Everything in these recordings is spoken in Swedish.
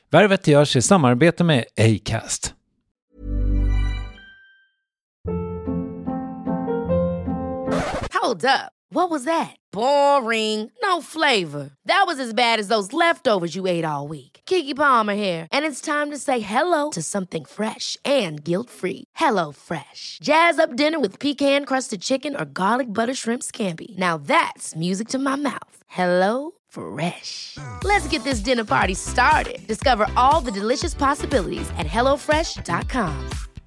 Värvet görs i samarbete med Acast. Hold up. What was that? Boring. No flavor. That was as bad as those leftovers you ate all week. Keke Palmer here, and it's time to say hello to something fresh and guilt-free. Hello Fresh. Jazz up dinner with pecan-crusted chicken or garlic butter shrimp scampi. Now that's music to my mouth. Hello Fresh. Let's get this dinner party started. Discover all the delicious possibilities at hellofresh.com.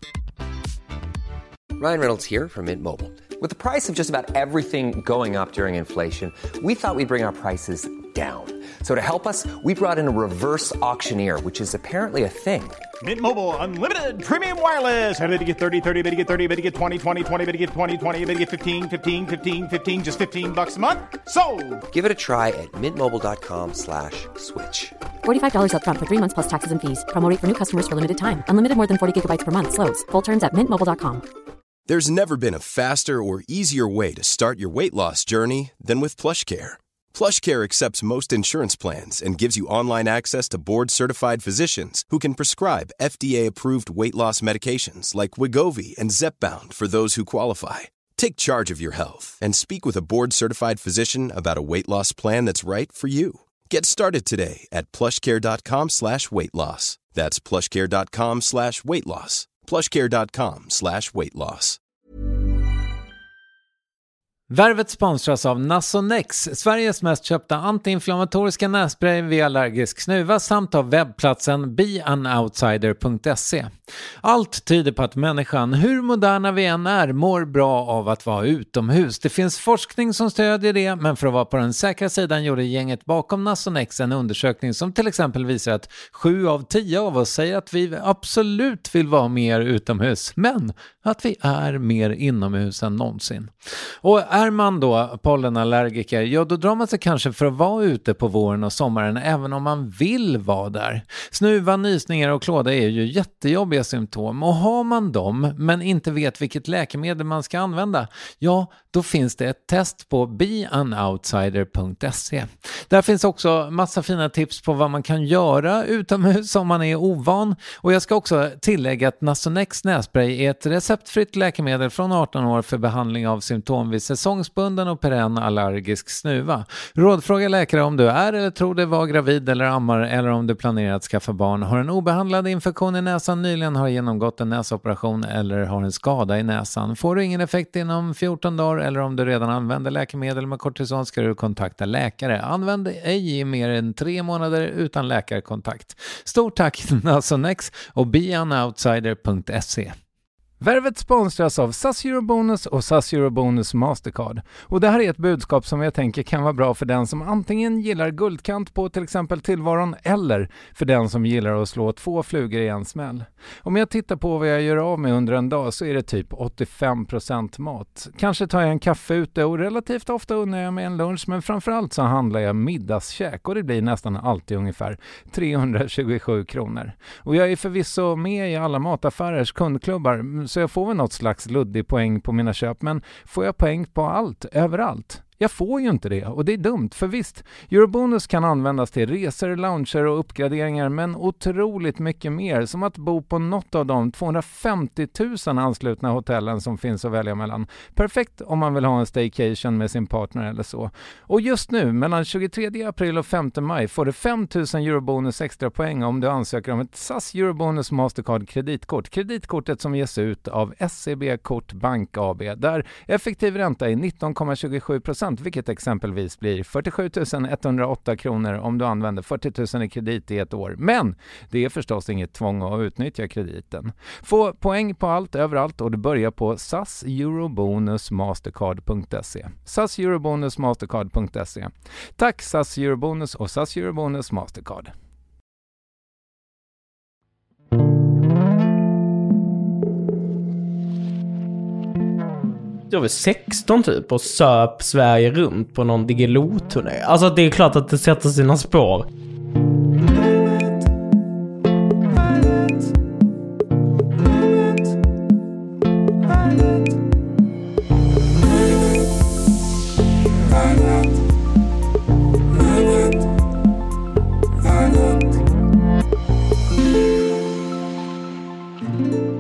Ryan Reynolds here from Mint Mobile. With the price of just about everything going up during inflation, we thought we'd bring our prices down. So to help us, we brought in a reverse auctioneer, which is apparently a thing. Mint Mobile Unlimited Premium Wireless. How to get 30, 30, how to get 30, how to get 20, 20, 20, how to get 20, 20, how to get 15, 15, 15, 15, just $15 a month? Sold! Give it a try at mintmobile.com/switch. $45 up front for 3 months plus taxes and fees. Promo rate for new customers for limited time. Unlimited more than 40 gigabytes per month. Slows full terms at mintmobile.com. There's never been a faster or easier way to start your weight loss journey than with PlushCare. PlushCare accepts most insurance plans and gives you online access to board-certified physicians who can prescribe FDA-approved weight loss medications like Wegovy and Zepbound for those who qualify. Take charge of your health and speak with a board-certified physician about a weight loss plan that's right for you. Get started today at plushcare.com/weightloss. That's plushcare.com/weightloss. plushcare.com/weightloss. Värvet sponsras av Nasonex, Sveriges mest köpta antiinflammatoriska nässpray vid allergisk snuva, samt av webbplatsen beanoutsider.se. Allt tyder på att människan, hur moderna vi än är, mår bra av att vara utomhus. Det finns forskning som stödjer det, men för att vara på den säkra sidan gjorde gänget bakom Nasonex en undersökning som till exempel visar att 7 av 10 av oss säger att vi absolut vill vara mer utomhus, men att vi är mer inomhus än någonsin. Och är man då pollenallergiker, ja då drar man sig kanske för att vara ute på våren och sommaren även om man vill vara där. Snuva, nysningar och klåda är ju jättejobbiga symptom, och har man dem men inte vet vilket läkemedel man ska använda, ja då finns det ett test på beanoutsider.se. Där finns också massa fina tips på vad man kan göra utomhus om man är ovan, och jag ska också tillägga att Nasonex nässpray är ett receptfritt läkemedel från 18 år för behandling av symptom vid säsongsbunden och perenn allergisk snuva. Rådfråga läkare om du är eller tror dig vara gravid eller ammar, eller om du planerar att skaffa barn, har en obehandlad infektion i näsan, nyligen har genomgått en näsoperation eller har en skada i näsan. Får du ingen effekt inom 14 dagar eller om du redan använder läkemedel med kortison ska du kontakta läkare. Använd ej i mer än 3 månader utan läkarkontakt. Stort tack Nasonex och beanoutsider.se. Värvet sponsras av SAS Eurobonus och SAS Eurobonus Mastercard. Och det här är ett budskap som jag tänker kan vara bra för den som antingen gillar guldkant på till exempel tillvaron, eller för den som gillar att slå 2 flugor i en smäll. Om jag tittar på vad jag gör av med under en dag så är det typ 85% mat. Kanske tar jag en kaffe ute och relativt ofta unnar jag mig en lunch, men framförallt så handlar jag middagskäk och det blir nästan alltid ungefär 327 kronor. Och jag är förvisso med i alla mataffärers kundklubbar, så jag får väl något slags luddig poäng på mina köp, men får jag poäng på allt, överallt? Jag får ju inte det, och det är dumt, för visst, Eurobonus kan användas till resor, lounger och uppgraderingar, men otroligt mycket mer, som att bo på något av de 250 000 anslutna hotellen som finns att välja mellan. Perfekt om man vill ha en staycation med sin partner eller så. Och just nu, mellan 23 april och 5 maj, får du 5 000 Eurobonus extra poäng om du ansöker om ett SAS Eurobonus Mastercard kreditkort. Kreditkortet som ges ut av SEB Kort Bank AB, där effektiv ränta är 19,27%. Vilket exempelvis blir 47 108 kronor om du använder 40 000 i kredit i ett år. Men det är förstås inget tvång att utnyttja krediten. Få poäng på allt överallt och du börjar på saseurobonusmastercard.se. saseurobonusmastercard.se. Tack SAS Eurobonus och SAS Eurobonus Mastercard. Jag var 16 typ och söp Sverige runt på någon Diggiloo-turné. Alltså det är klart att det sätter sina spår.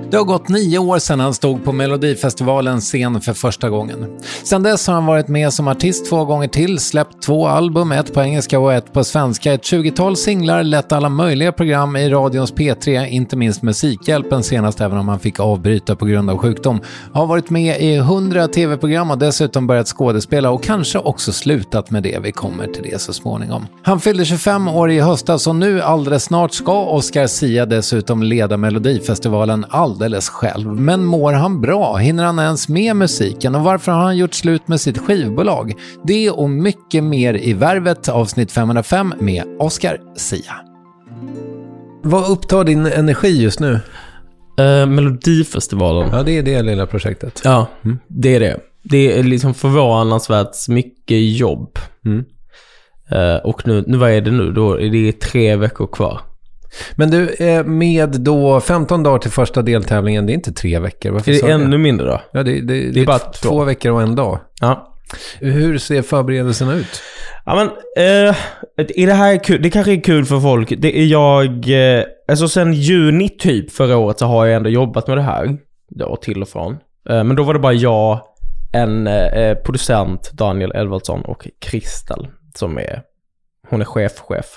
Det har gått 9 år sedan han stod på Melodifestivalens scen för första gången. Sedan dess har han varit med som artist 2 gånger till, släppt 2 album, 1 på engelska och 1 på svenska, ett 20-tal singlar, lett alla möjliga program i radions P3, inte minst Musikhjälpen senast även om han fick avbryta på grund av sjukdom. Har varit med i 100 tv-program och dessutom börjat skådespela och kanske också slutat med det. Vi kommer till det så småningom. Han fyllde 25 år i höstas och nu alldeles snart ska Oscar Sia dessutom leda Melodifestivalen alldeles själv. Men mår han bra? Hinner han ens med musiken? Och varför har han gjort slut med sitt skivbolag? Det och mycket mer i Värvet, avsnitt 505 med Oscar Sia. Vad upptar din energi just nu? Melodifestivalen. Ja, det är det lilla projektet. Ja, det är det. Det är liksom förvånansvärt mycket jobb. Och nu, vad är det nu? Då är det 3 veckor kvar. Men du, med då 15 dagar till första deltävlingen, det är inte 3 veckor. Varför är det ännu mindre då? Ja, det är bara 2 veckor och 1 dag. Ja. Hur ser förberedelserna ut? Ja, men är det här kul? Det kanske är kul för folk. Det är alltså sen juni typ förra året så har jag ändå jobbat med det här då, till och från. Men då var det bara jag, en producent, Daniel Elvaldsson, och Kristel som hon är chef.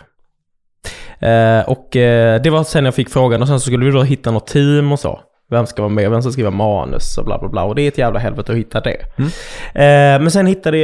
Och det var sen jag fick frågan och sen så skulle vi då hitta något team och så. Vem ska vara med, vem ska skriva manus och bla bla bla. Och det är ett jävla helvete att hitta det. Men sen hittade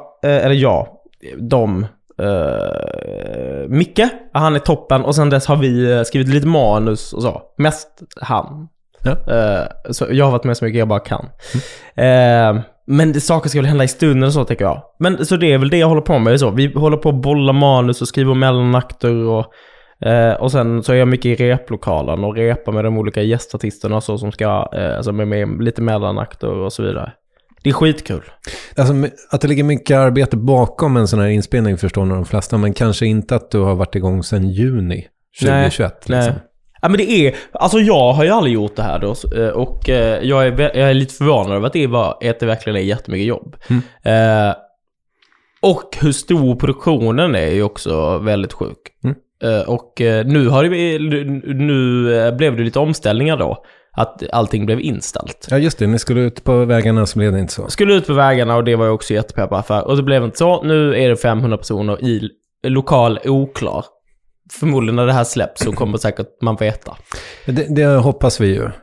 Micke, han är toppen. Och sen dess har vi skrivit lite manus och så. Mest han. Ja. Så jag har varit med så mycket jag bara kan. Men det saker ska väl hända i stunden och så, tycker jag. Men så det är väl det jag håller på med. Så. Vi håller på att bolla manus och skriva mellanakter och sen så är jag mycket i replokalen och repar med de olika gästartisterna och så som ska alltså med lite mellanakter och så vidare. Det är skitkul. Alltså att det ligger mycket arbete bakom en sån här inspelning förstår nog de flesta, men kanske inte att du har varit igång sedan juni 2021. Nej. Liksom. Ja, men det är, alltså jag har ju aldrig gjort det här då, och jag är lite förvånad över att det verkligen är jättemycket jobb. Och hur stor produktionen är ju också väldigt sjuk. Och nu blev det lite omställningar då. Att allting blev inställt. Ja just det, ni skulle ut på vägarna så blev det inte så. Skulle ut på vägarna och det var jag också jättepeppad för. Och det blev inte så. Nu är det 500 personer i lokal oklar. Förmodligen när det här släpps så kommer säkert man veta. Det hoppas vi ju.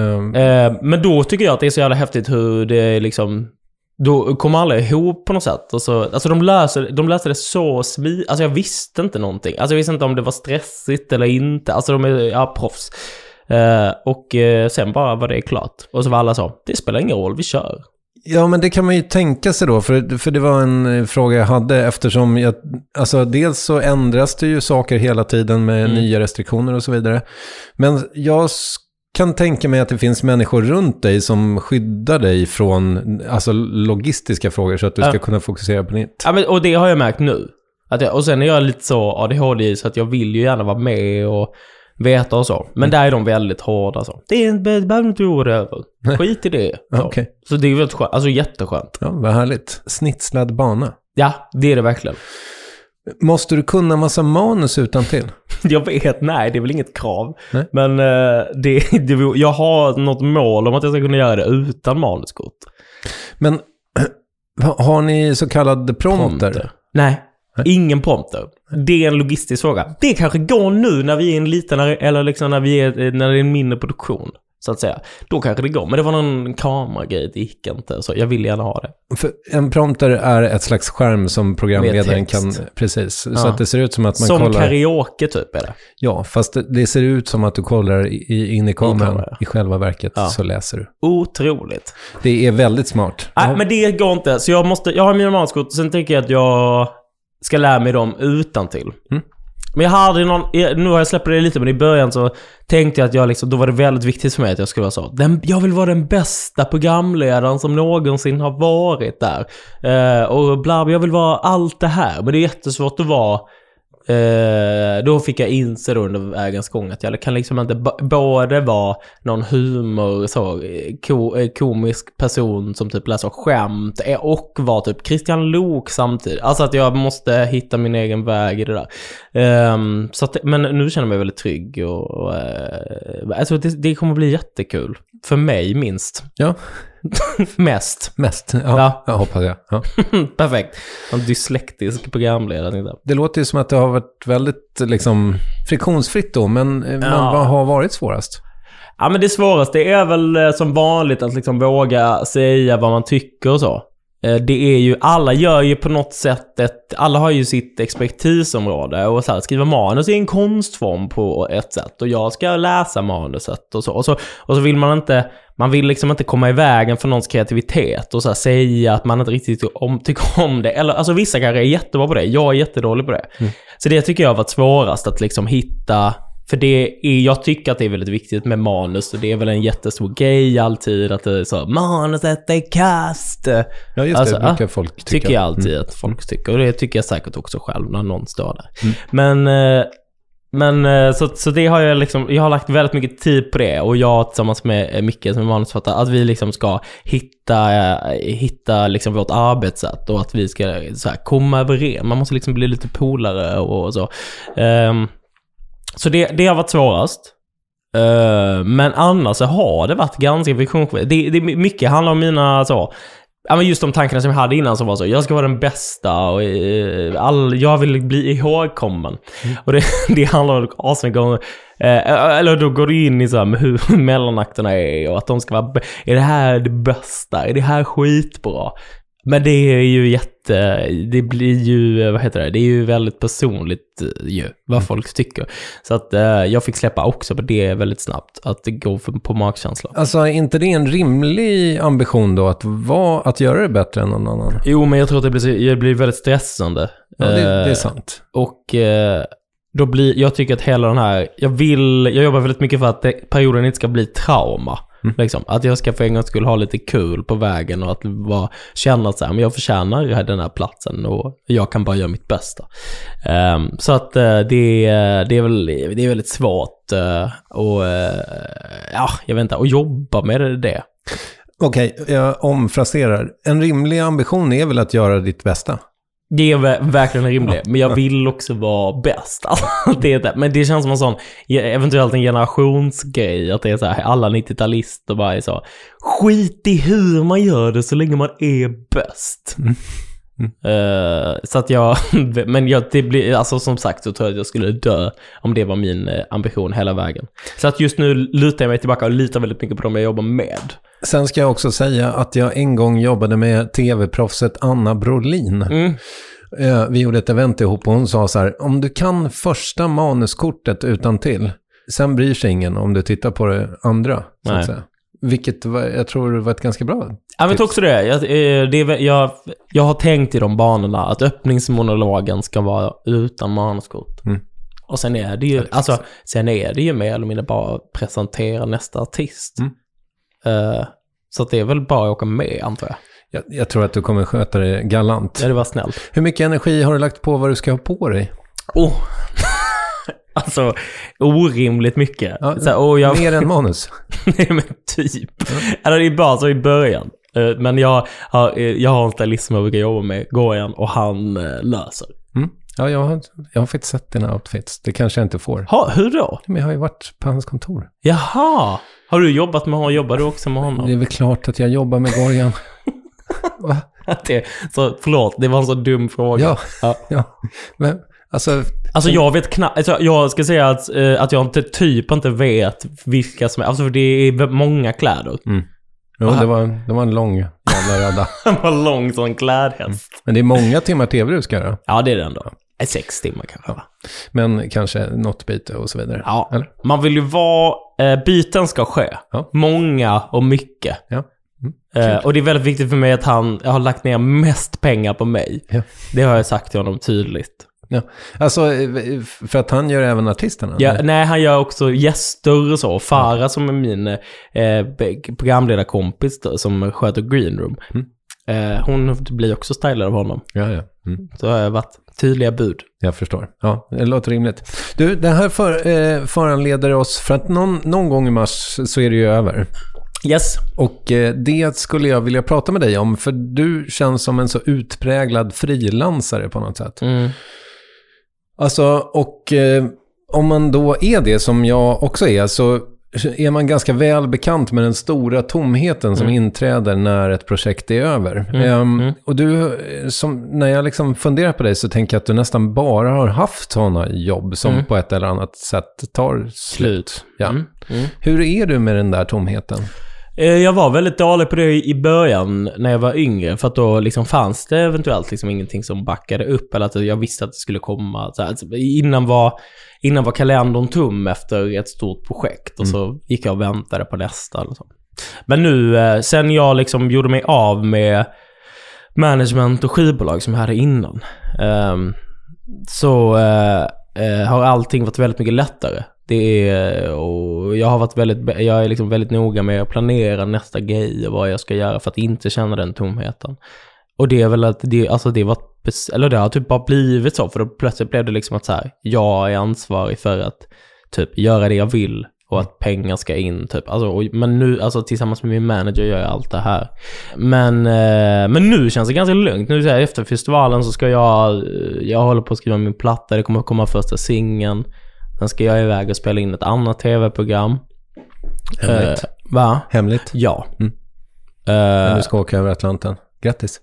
Men då tycker jag att det är så jävla häftigt hur det liksom... Då kommer alla ihop på något sätt. Och så, alltså de löser det så alltså jag visste inte någonting. Alltså jag visste inte om det var stressigt eller inte. Alltså de är proffs. Och sen bara var det klart. Och så var alla så, det spelar ingen roll, vi kör. Ja, men det kan man ju tänka sig då. För det var en fråga jag hade. Eftersom alltså dels så ändras det ju saker hela tiden med nya restriktioner och så vidare. Men jag kan tänka mig att det finns människor runt dig som skyddar dig från alltså logistiska frågor så att du ska kunna fokusera på nytt. Ja, men, och det har jag märkt nu. Och sen är jag lite så ADHD så att jag vill ju gärna vara med och veta och så. Men där är de väldigt hårda så. Det behöver inte ord över. Skit i det. Okay. Så det är väldigt skönt. Alltså jätteskönt. Ja, vad härligt. Snitslad bana. Ja, det är det verkligen. Måste du kunna massa manus utan till? Jag vet, nej, det är väl inget krav. Nej. Men jag har något mål om att jag ska kunna göra det utan manuskort. Men har ni så kallad prompter? Nej. Ingen prompter. Det är en logistisk fråga. Det kanske går nu när vi är en liten, eller liksom när det är en mindre produktion, så att säga. Då kanske det går. Men det var någon kameragrej, det gick inte. Så jag vill gärna ha det. För en prompter är ett slags skärm som programledaren kan... Precis. Så att det ser ut som att man som kollar... Som karaoke typ är det. Ja, fast det ser ut som att du kollar in i kameran. I själva verket så läser du. Otroligt. Det är väldigt smart. Nej, men det går inte. Så jag har mina manskort och sen tänker jag att jag ska lära mig dem utan till. Men jag hade nu har jag släppt det lite, men i början så tänkte jag att jag liksom, då var det väldigt viktigt för mig att jag skulle vara så. Jag vill vara den bästa programledaren som någonsin har varit där. Och bla, jag vill vara allt det här. Men det är jättesvårt att vara Då fick jag inse då under vägens gång att jag kan liksom inte både vara någon humor så komisk person som typ läser skämt och vara typ Christian Lok samtidigt. Alltså att jag måste hitta min egen väg i det där. Så att, men nu känner jag mig väldigt trygg och alltså det kommer bli jättekul för mig minst. Ja. Mest. Ja. Jag hoppas jag. Ja. Perfekt. En dyslektisk programledare. Det låter ju som att det har varit väldigt liksom friktionsfritt då, men vad har varit svårast? Ja, men det svåraste är väl som vanligt att liksom våga säga vad man tycker och så. Det är ju, alla gör ju på något sätt alla har ju sitt expertisområde och så här, skriva manus är en konstform på ett sätt och jag ska läsa manuset och så vill man vill liksom inte komma i vägen för någons kreativitet och så här, säga att man inte riktigt tycker om det, eller alltså vissa kanske är jättebra på det, jag är jättedålig på det. Så det tycker jag har varit svårast att liksom hitta. För jag tycker att det är väldigt viktigt med manus och det är väl en jättestor grej alltid att det är så, manuset är kast. Ja just det, brukar folk tycka. Tycker jag alltid att folk tycker och det tycker jag säkert också själv när någon står där. Men så det har jag liksom, jag har lagt väldigt mycket tid på det och jag tillsammans med Micke som är manusförfattare att vi liksom ska hitta liksom vårt arbetssätt och att vi ska så här, komma överens. Man måste liksom bli lite polare och så. Så det har varit svårast. Men annars så har det varit ganska fiktionsfritt. Det mycket handlar om mina så. Ja, men just de tankarna som jag hade innan som var så, jag ska vara den bästa och jag vill bli ihågkommen. Och det handlar om asmycket om eller då går du in i så här, hur mellanakterna är och att de ska vara är det här det bästa? Är det här skitbra? Men det är ju det blir ju, vad heter det? Det är ju väldigt personligt ju, vad folk tycker. Så att jag fick släppa också på det väldigt snabbt, att det går på magkänsla. Alltså är inte det en rimlig ambition då att göra det bättre än någon annan? Jo, men jag tror att det blir väldigt stressande. Ja, det är sant. Och då jag tycker att hela den här, jag jobbar väldigt mycket för att perioden inte ska bli trauma. Liksom. Att jag ska för en gång skulle ha lite kul på vägen och att känna att men jag förtjänar den här platsen och jag kan bara göra mitt bästa. Så att det är väldigt svårt jag vet inte, att jobba med det. Okej, jag omfraserar. En rimlig ambition är väl att göra ditt bästa? Det är verkligen rimligt, men jag vill också vara bäst. Men det känns som en sån, eventuellt en generationsgrej, att det är så här, alla 90-talister bara är så, skit i hur man gör det så länge man är bäst. Så att det blir, alltså som sagt så tror jag att jag skulle dö om det var min ambition hela vägen. Så att just nu lutar jag mig tillbaka och litar väldigt mycket på dem jag jobbar med. Sen ska jag också säga att jag en gång jobbade med tv-proffset Anna Brolin. Vi gjorde ett event ihop och hon sa så här, om du kan första manuskortet utan till, sen bryr sig ingen om du tittar på det andra, så att säga. Vilket jag tror var ett ganska bra tips. Jag vet också det. Jag har tänkt i de banorna att öppningsmonologen ska vara utan manuskort. Och sen är det ju mer eller mindre bara presentera nästa artist. Så att det är väl bara att åka med, antar jag. Jag tror att du kommer sköta det galant. Ja, det var snällt. Hur mycket energi har du lagt på vad du ska ha på dig? Alltså, orimligt mycket. Ja, mer än manus. Nej, men typ. Eller det är bara så i början. Men jag har en stylist som jag brukar jobba med, Goyan, och han löser. Ja, jag har faktiskt sett dina outfits. Det kanske jag inte får. Hur då? Men jag har ju varit på hans kontor. Jaha! Har du jobbat med honom? Jobbar du också med honom? Det är väl klart att jag jobbar med Goyan. Va? Förlåt, det var en så dum fråga. Ja. Men, alltså jag vet knappt. Alltså, jag ska säga att jag inte vet vilka som är. Alltså för det är många kläder. Jo, det var en lång jävla röda. Det var en lång sån klädhäst. Men det är många timmar tv du ska göra. Ja, det är det ändå. 6 timmar kanske. Ja. Men kanske något byte och så vidare. Ja, eller? Man vill ju vara... byten ska ske. Ja. Många och mycket. Ja. Och det är väldigt viktigt för mig att jag har lagt ner mest pengar på mig. Ja. Det har jag sagt till honom tydligt. Ja. Alltså, för att han gör även artisterna? Ja, nej, han gör också gäster och så. Farah som är min programledarkompis då, som sköter Green Room. Hon blir också stylad av honom. Ja. Så har jag varit Tydliga bud. Jag förstår. Ja, det låter rimligt. Du, det här föranleder oss, för att någon gång i mars så är det ju över. Yes. Och det skulle jag vilja prata med dig om, för du känns som en så utpräglad frilansare på något sätt. Alltså, och om man då är det som jag också är, så är man ganska väl bekant med den stora tomheten som inträder när ett projekt är över. Och du, när jag liksom funderar på dig, så tänker jag att du nästan bara har haft sådana jobb som på ett eller annat sätt tar slut. Ja. Hur är du med den där tomheten? Jag var väldigt dålig på det i början när jag var yngre, för att då liksom fanns det eventuellt liksom ingenting som backade upp, eller att jag visste att det skulle komma. Så här, innan var kalendern tom efter ett stort projekt, och så gick jag och väntade på nästa. Eller så. Men nu, sen jag liksom gjorde mig av med management och skivbolag som jag hade innan, så har allting varit väldigt mycket lättare. Och jag är liksom väldigt noga med att planera nästa grej och vad jag ska göra för att inte känna den tomheten. Och det är väl att det har typ bara blivit så, för då plötsligt blev det liksom att så här, jag är ansvarig för att typ göra det jag vill och att pengar ska in typ. Men nu, alltså tillsammans med min manager gör jag allt det här. Men nu känns det ganska lugnt. Nu så här, efter festivalen så ska jag håller på att skriva min platta, det kommer att komma första singeln. Sen ska jag iväg och spela in ett annat tv-program. Hemligt. Va? Hemligt? Ja. Men du ska åka över Atlanten. Grattis.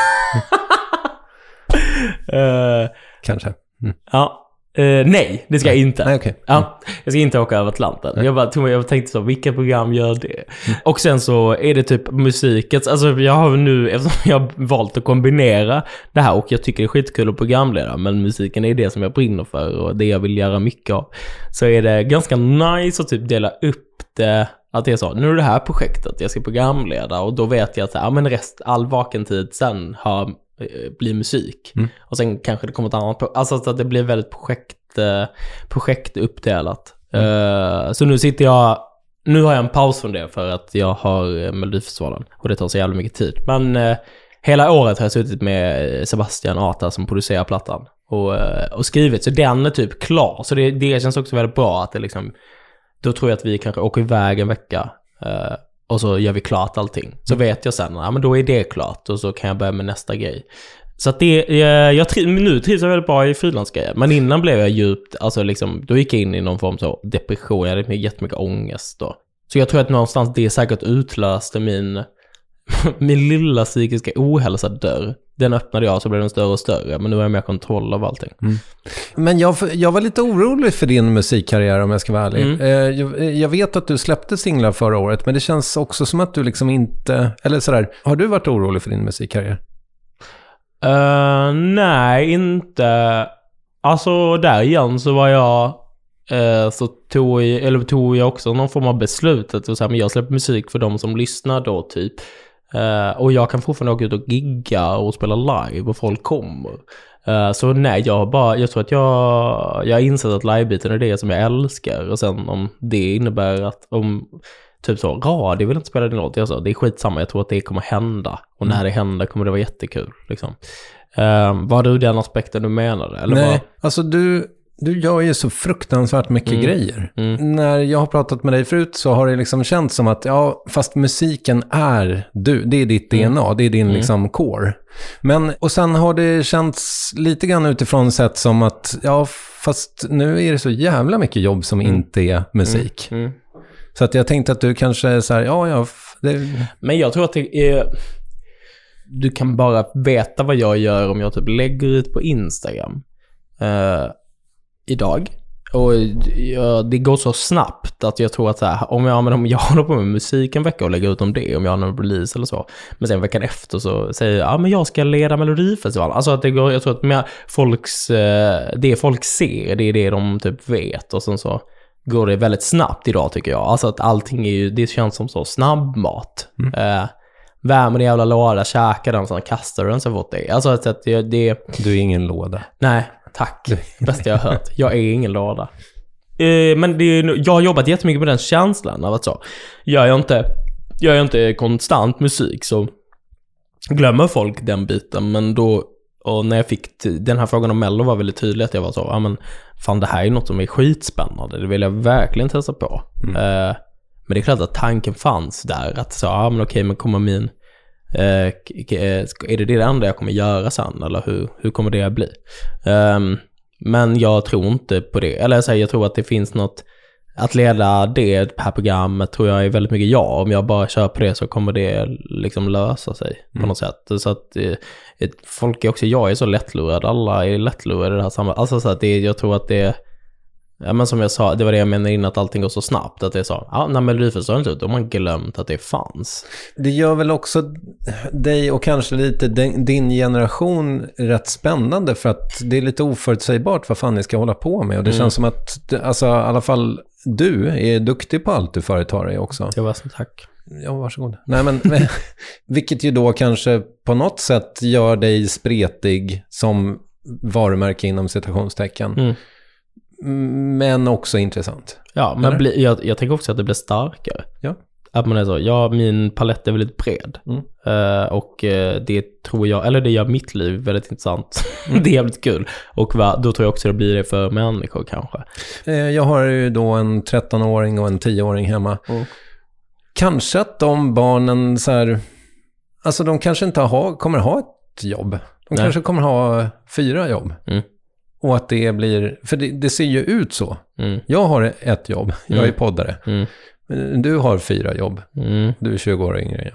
Kanske. Ja. Nej, det ska jag inte. Nej, okay. Ja, jag ska inte åka över Atlanten. Jag tänkte så, vilka program gör det? Och sen så är det typ musikets, alltså jag har nu, eftersom jag har valt att kombinera det här, och jag tycker det är skitkul att programleda, men musiken är det som jag brinner för och det jag vill göra mycket av, så är det ganska nice att typ dela upp det, att det är så, nu är det här projektet jag ska programleda, och då vet jag att all vakentid sen blir musik. Och sen kanske det kommer ett annat alltså att det blir väldigt projektuppdelat. Så nu har jag en paus från det för att jag har Melodifestivalen och det tar så jävla mycket tid. Men hela året har jag suttit med Sebastian Ata som producerar plattan och skrivit, så den är typ klar. Så det känns också väldigt bra att det liksom, då tror jag att vi kanske åker iväg en vecka och så gör vi klart allting. Så vet jag sen, men då är det klart och så kan jag börja med nästa grej. Så att nu trivs jag väldigt bra i frilansgrejer. Men innan blev jag djupt, alltså liksom, då gick jag in i någon form så depression. Jag hade jättemycket ångest då. Så jag tror att någonstans det säkert utlöste min lilla psykiska ohälsa dörr. Den öppnade jag, så blev den större och större. Men nu har jag mer kontroll av allting. Men jag var lite orolig för din musikkarriär, om jag ska vara ärlig. Jag vet att du släppte singlar förra året, men det känns också som att du liksom inte, eller sådär, har du varit orolig för din musikkarriär? Nej, inte. Alltså där igen så var jag så tog jag också någon form av beslutet och så här, men jag släpper musik för de som lyssnar då typ. Och jag kan fortfarande åka ut och gigga och spela live och folk kommer. Så nej, jag tror att jag har insett att livebiten är det som jag älskar. Och sen om det innebär att om typ så, radio vill inte spela din låt, alltså, det är skitsamma, jag tror att det kommer hända. Och när det händer kommer det vara jättekul liksom. Var det den aspekten du menade? Eller nej, alltså du gör ju så fruktansvärt mycket grejer. När jag har pratat med dig förut så har det liksom känts som att fast musiken är du, det är ditt DNA, det är din liksom core. Men, och sen har det känts lite grann utifrån sätt som att fast nu är det så jävla mycket jobb som inte är musik. Så att jag tänkte att du kanske är så här, Men jag tror att det är, du kan bara veta vad jag gör om jag typ lägger ut på Instagram idag. Och det går så snabbt att jag tror att så här, om jag håller på med musik en vecka och lägger ut om det, om jag har någon release eller så, men sen veckan efter så säger jag, men jag ska leda Melodifestivalen. Alltså att det går, jag tror att det folk ser, det är det de typ vet, och sen så går det väldigt snabbt idag tycker jag. Alltså att allting är ju, det känns som så snabbmat. Värmer en jävla låda, käkar den, sen kastar den så fort det. Alltså att det... Du är ingen låda. Nej, tack. Bästa jag har hört. Jag är ingen låda. Men jag har jobbat jättemycket med den känslan av att så. Gör jag inte konstant musik så glömmer folk den biten. Men då Och när jag fick den här frågan om Mello var väldigt tydligt att jag var så, ja men fan det här är något som är skitspännande, det vill jag verkligen testa på. Men det är klart att tanken fanns där, att så, ja men okej, men kommer min är det enda jag kommer göra sen, eller hur kommer det att bli? Men jag tror inte på det, eller jag tror att det finns något, att leda det här programmet tror jag är väldigt mycket om jag bara kör på det så kommer det liksom lösa sig på något sätt. Så att folk är också, jag är så lättlurad, alla är lättlurade i det här sammanhanget. Alltså så att jag tror att det, ja men som jag sa, det var det jag menade innan, att allting går så snabbt, att det är så, ja nej men det förstår inte ut, de har glömt att det fanns. Det gör väl också dig och kanske lite din generation rätt spännande, för att det är lite oförutsägbart vad fan ni ska hålla på med, och det känns som att, alltså i alla fall du är duktig på allt du företar dig också. Jag var så tack. Ja, varsågod. Nej men vilket ju då kanske på något sätt gör dig spretig som varumärke inom citationstecken. Men också intressant. Ja, men jag tänker också att det blir starkare. Ja. Att man är så, ja min palett är väldigt bred. Och det tror jag, eller det gör mitt liv väldigt intressant. Det är jävligt kul. Och då tror jag också det blir det för människor kanske. Jag har ju då en 13-åring och en 10-åring hemma. Kanske att de barnen så här, alltså de kanske inte kommer ha ett jobb. De kanske kommer ha 4 jobb. Och att det blir, för det ser ju ut så. Jag har ett jobb, jag är poddare. Du har 4 jobb. Du är 20 år yngre än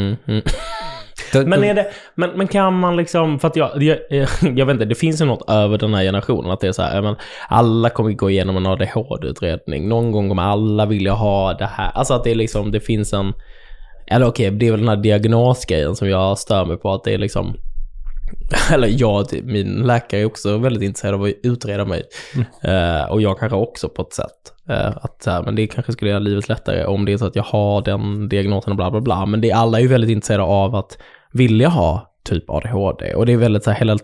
jag. Men är det, men kan man liksom, för att jag vet inte, det finns ju något över den här generationen, att det är så här, men alla kommer gå igenom en ADHD-utredning. Någon gång kommer alla vilja ha det här. Alltså att det är liksom, det finns en, eller okej, det är väl den här diagnosgrejen som jag stör mig på, att det är liksom, eller min läkare är också väldigt intresserad av att utreda mig. Och jag kanske också på ett sätt. Men det kanske skulle göra livet lättare om det är så att jag har den diagnosen och bla bla bla. Men alla är ju väldigt intresserade av att vilja ha typ ADHD. Och det är väldigt så här,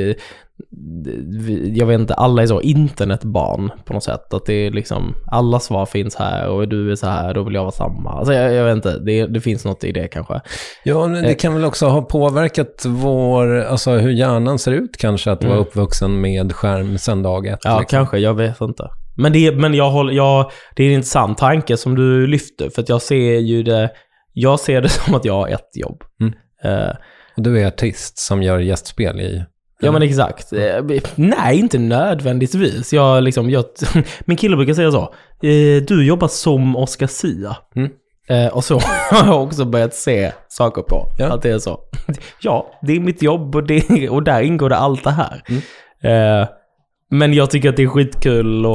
jag vet inte, alla är så internetbarn på något sätt, att det är liksom, alla svar finns här och du är så här, då vill jag vara samma. Alltså jag vet inte, det finns något i det kanske. Ja, det kan väl också ha påverkat alltså hur hjärnan ser ut kanske, att vara uppvuxen med skärm sedan dag ett. Ja, liksom. Kanske, jag vet inte. Men det är en intressant tanke som du lyfter, för att jag ser det som att jag har ett jobb. Och du är artist som gör gästspel i... Ja men exakt. Nej, inte nödvändigtvis. Min kille brukar säga så. Du jobbar som Oscar Sia. Och så har jag också börjat se saker på. Ja. Att det är så. Ja, det är mitt jobb och där ingår det allt det här. Men jag tycker att det är skitkul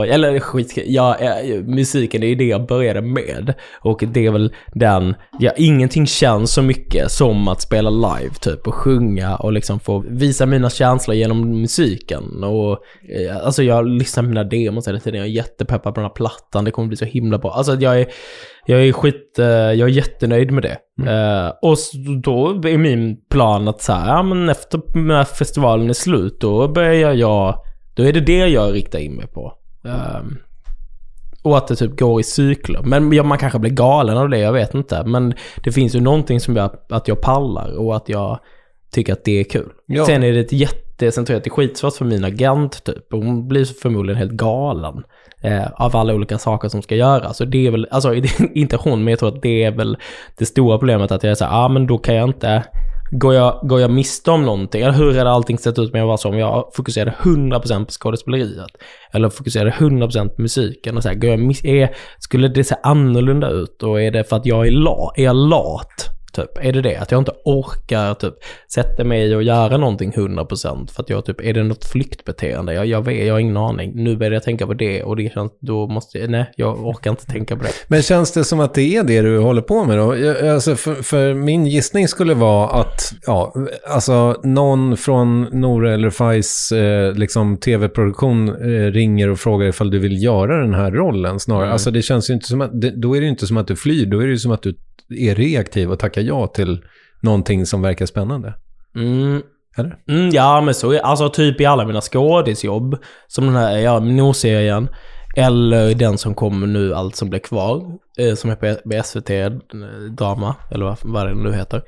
musiken är ju det jag började med, och det är väl ingenting känns så mycket som att spela live typ och sjunga och liksom få visa mina känslor genom musiken. Och alltså jag lyssnar på mina demos hela tiden, jag är jättepeppad på den här plattan, det kommer bli så himla bra. Alltså jag är jättenöjd med det. Och då är min plan att så här, men efter när festivalen är slut, då är det jag riktar in mig på. Och att det typ går i cykler. Men man kanske blir galen av det, jag vet inte. Men det finns ju någonting som gör att jag pallar och att jag tycker att det är kul. Ja. Sen är det sen tror jag att det är skitsvårt för min agent typ. Och hon blir förmodligen helt galen av alla olika saker som ska göras. Så det är väl, alltså inte hon, men jag tror att det är väl det stora problemet, att jag är så här, men då kan jag inte... Går jag miste om någonting? Eller hur hade allting sett ut med jag var så, om jag fokuserade 100% på skådespeleriet eller fokuserade 100% på musiken och så här, skulle det se annorlunda ut? Och är det för att jag är jag lat? Typ, är det att jag inte orkar typ sätta mig och göra någonting 100% för att jag typ, är det något flyktbeteende? Jag har ingen aning. Nu börjar jag tänka på det, och det känns, då måste jag orkar inte tänka på det. Men känns det som att det är det du håller på med då? Alltså för min gissning skulle vara att alltså någon från Nora eller Fajs liksom tv-produktion ringer och frågar ifall du vill göra den här rollen snarare. Alltså det känns ju inte som att då är det ju inte som att du flyr, då är det ju som att du är reaktiv och tackar ja till någonting som verkar spännande. Eller? Ja, men så är alltså typ i alla mina skådisjobb, som den här Minor-serien, eller den som kommer nu, Allt som blir kvar, som är på SVT drama, eller vad det nu heter.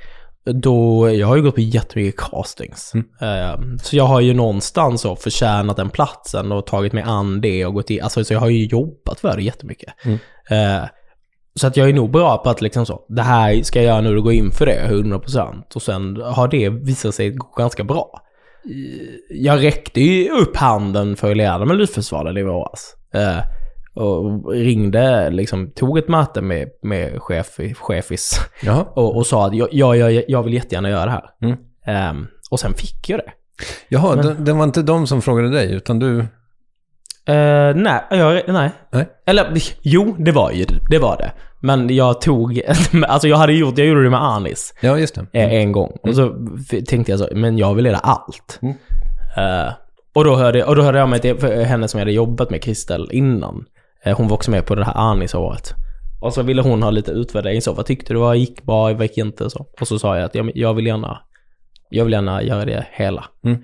jag har ju gått på jättemycket castings. Så jag har ju någonstans så förtjänat den platsen och tagit mig an det och gått i, alltså så jag har ju jobbat för det jättemycket. Så att jag är nog bra på att liksom så, det här ska jag göra nu och gå in för det 100%. Och sen har det visat sig gå ganska bra. Jag räckte ju upp handen för att leda med Lydfestivalen i våras. Och ringde, liksom, tog ett möte med chefis och sa att jag vill jättegärna göra det här. Och sen fick jag det. Jaha, det var inte de som frågade dig, utan du... Nej. Eller, jo, det var det. Men jag tog, alltså jag gjorde det med Anis. Ja, just det. En gång. Och så tänkte jag så, men jag vill leda allt. Och då hörde jag mig till henne som jag hade jobbat med, Kristel, innan. Hon var också med på det här Anis-året. Och så ville hon ha lite utvärdering. Så, vad tyckte du? Vad gick bra? Vad gick inte? Så. Och så sa jag att jag vill gärna göra det hela.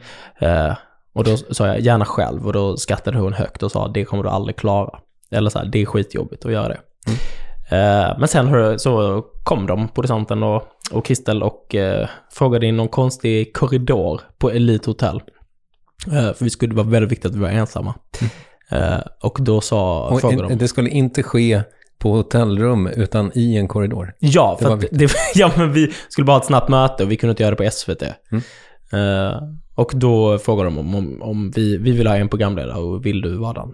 Och då sa jag gärna själv. Och då skattade hon högt och sa det kommer du aldrig klara. Eller så här, det är skitjobbigt att göra det. Men sen så kom de, producenten och Kristel, och frågade in någon konstig korridor på Elite Hotel. För det var väldigt viktigt att vi var ensamma. Och då frågade de... Det skulle inte ske på hotellrum utan i en korridor. Ja, men vi skulle bara ha ett snabbt möte och vi kunde inte göra det på SVT. Och då frågade de om vi vill ha en programledare och vill du vara den?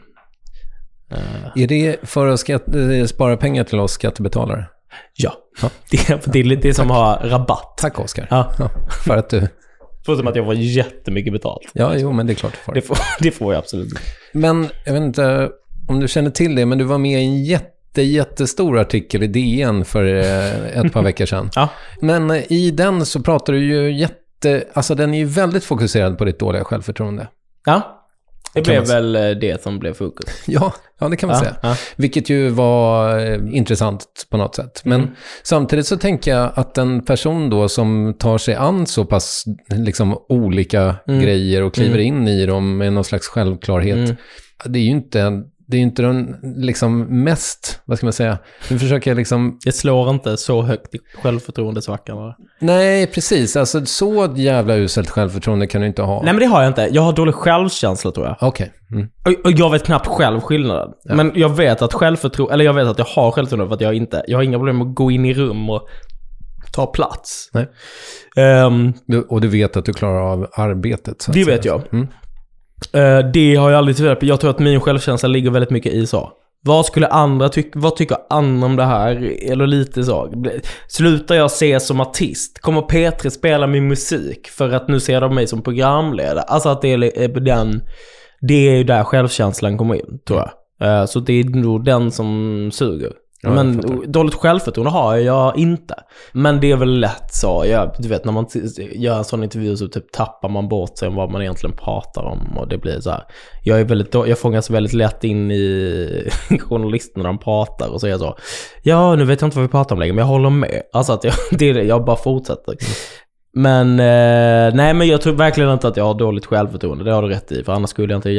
Är det för att spara pengar till oss skattebetalare? Ja. Det är lite som att ha rabatt. Tack, Oskar. Ja, för att du... Förutom att jag får jättemycket betalt. Ja, jo, men det är klart du får. Det får jag absolut. Men jag vet inte om du känner till det, men du var med i en jättestor artikel i DN för ett par veckor sedan. Ja. Men i den så pratar du ju alltså den är ju väldigt fokuserad på ditt dåliga självförtroende. Ja. Det blev väl det som blev fokus. Ja, det kan man säga. Ja. Vilket ju var intressant på något sätt. Men samtidigt så tänker jag att en person då som tar sig an så pass liksom olika grejer och kliver in i dem med någon slags självklarhet. Det är ju inte den liksom mest, vad ska man säga, nu försöker jag liksom... Det slår inte så högt i självförtroendesvackan. Nej, precis. Alltså så jävla uselt självförtroende kan du inte ha. Nej, men det har jag inte. Jag har dålig självkänsla, tror jag. Okej. Och jag vet knappt själv skillnaden. Ja. Men jag vet att jag vet att jag har självförtroende för att jag har inga problem att gå in i rum och ta plats. Nej. Och du vet att du klarar av arbetet. Så det vet jag. Det har jag aldrig tvivlat på. Jag tror att min självkänsla ligger väldigt mycket i så. Vad skulle andra vad tycker andra om det här? Eller lite så. Slutar jag se som artist? Kommer P3 spela min musik för att nu ser de mig som programledare? Alltså att det är ju där självkänslan kommer in, tror jag. Så det är nog den som suger. Ja, men dåligt självförtroende har jag inte. Men det är väl lätt så. Du vet, när man gör en sån intervju så typ tappar man bort sig om vad man egentligen pratar om. Och det blir så här. Jag fångas väldigt lätt in i journalisterna när de pratar. Och så är jag så, ja, nu vet jag inte vad vi pratar om längre, men jag håller med. Alltså att jag bara fortsätter. Men nej, men jag tror verkligen inte att jag har dåligt självförtroende. Det har du rätt i. För annars skulle jag inte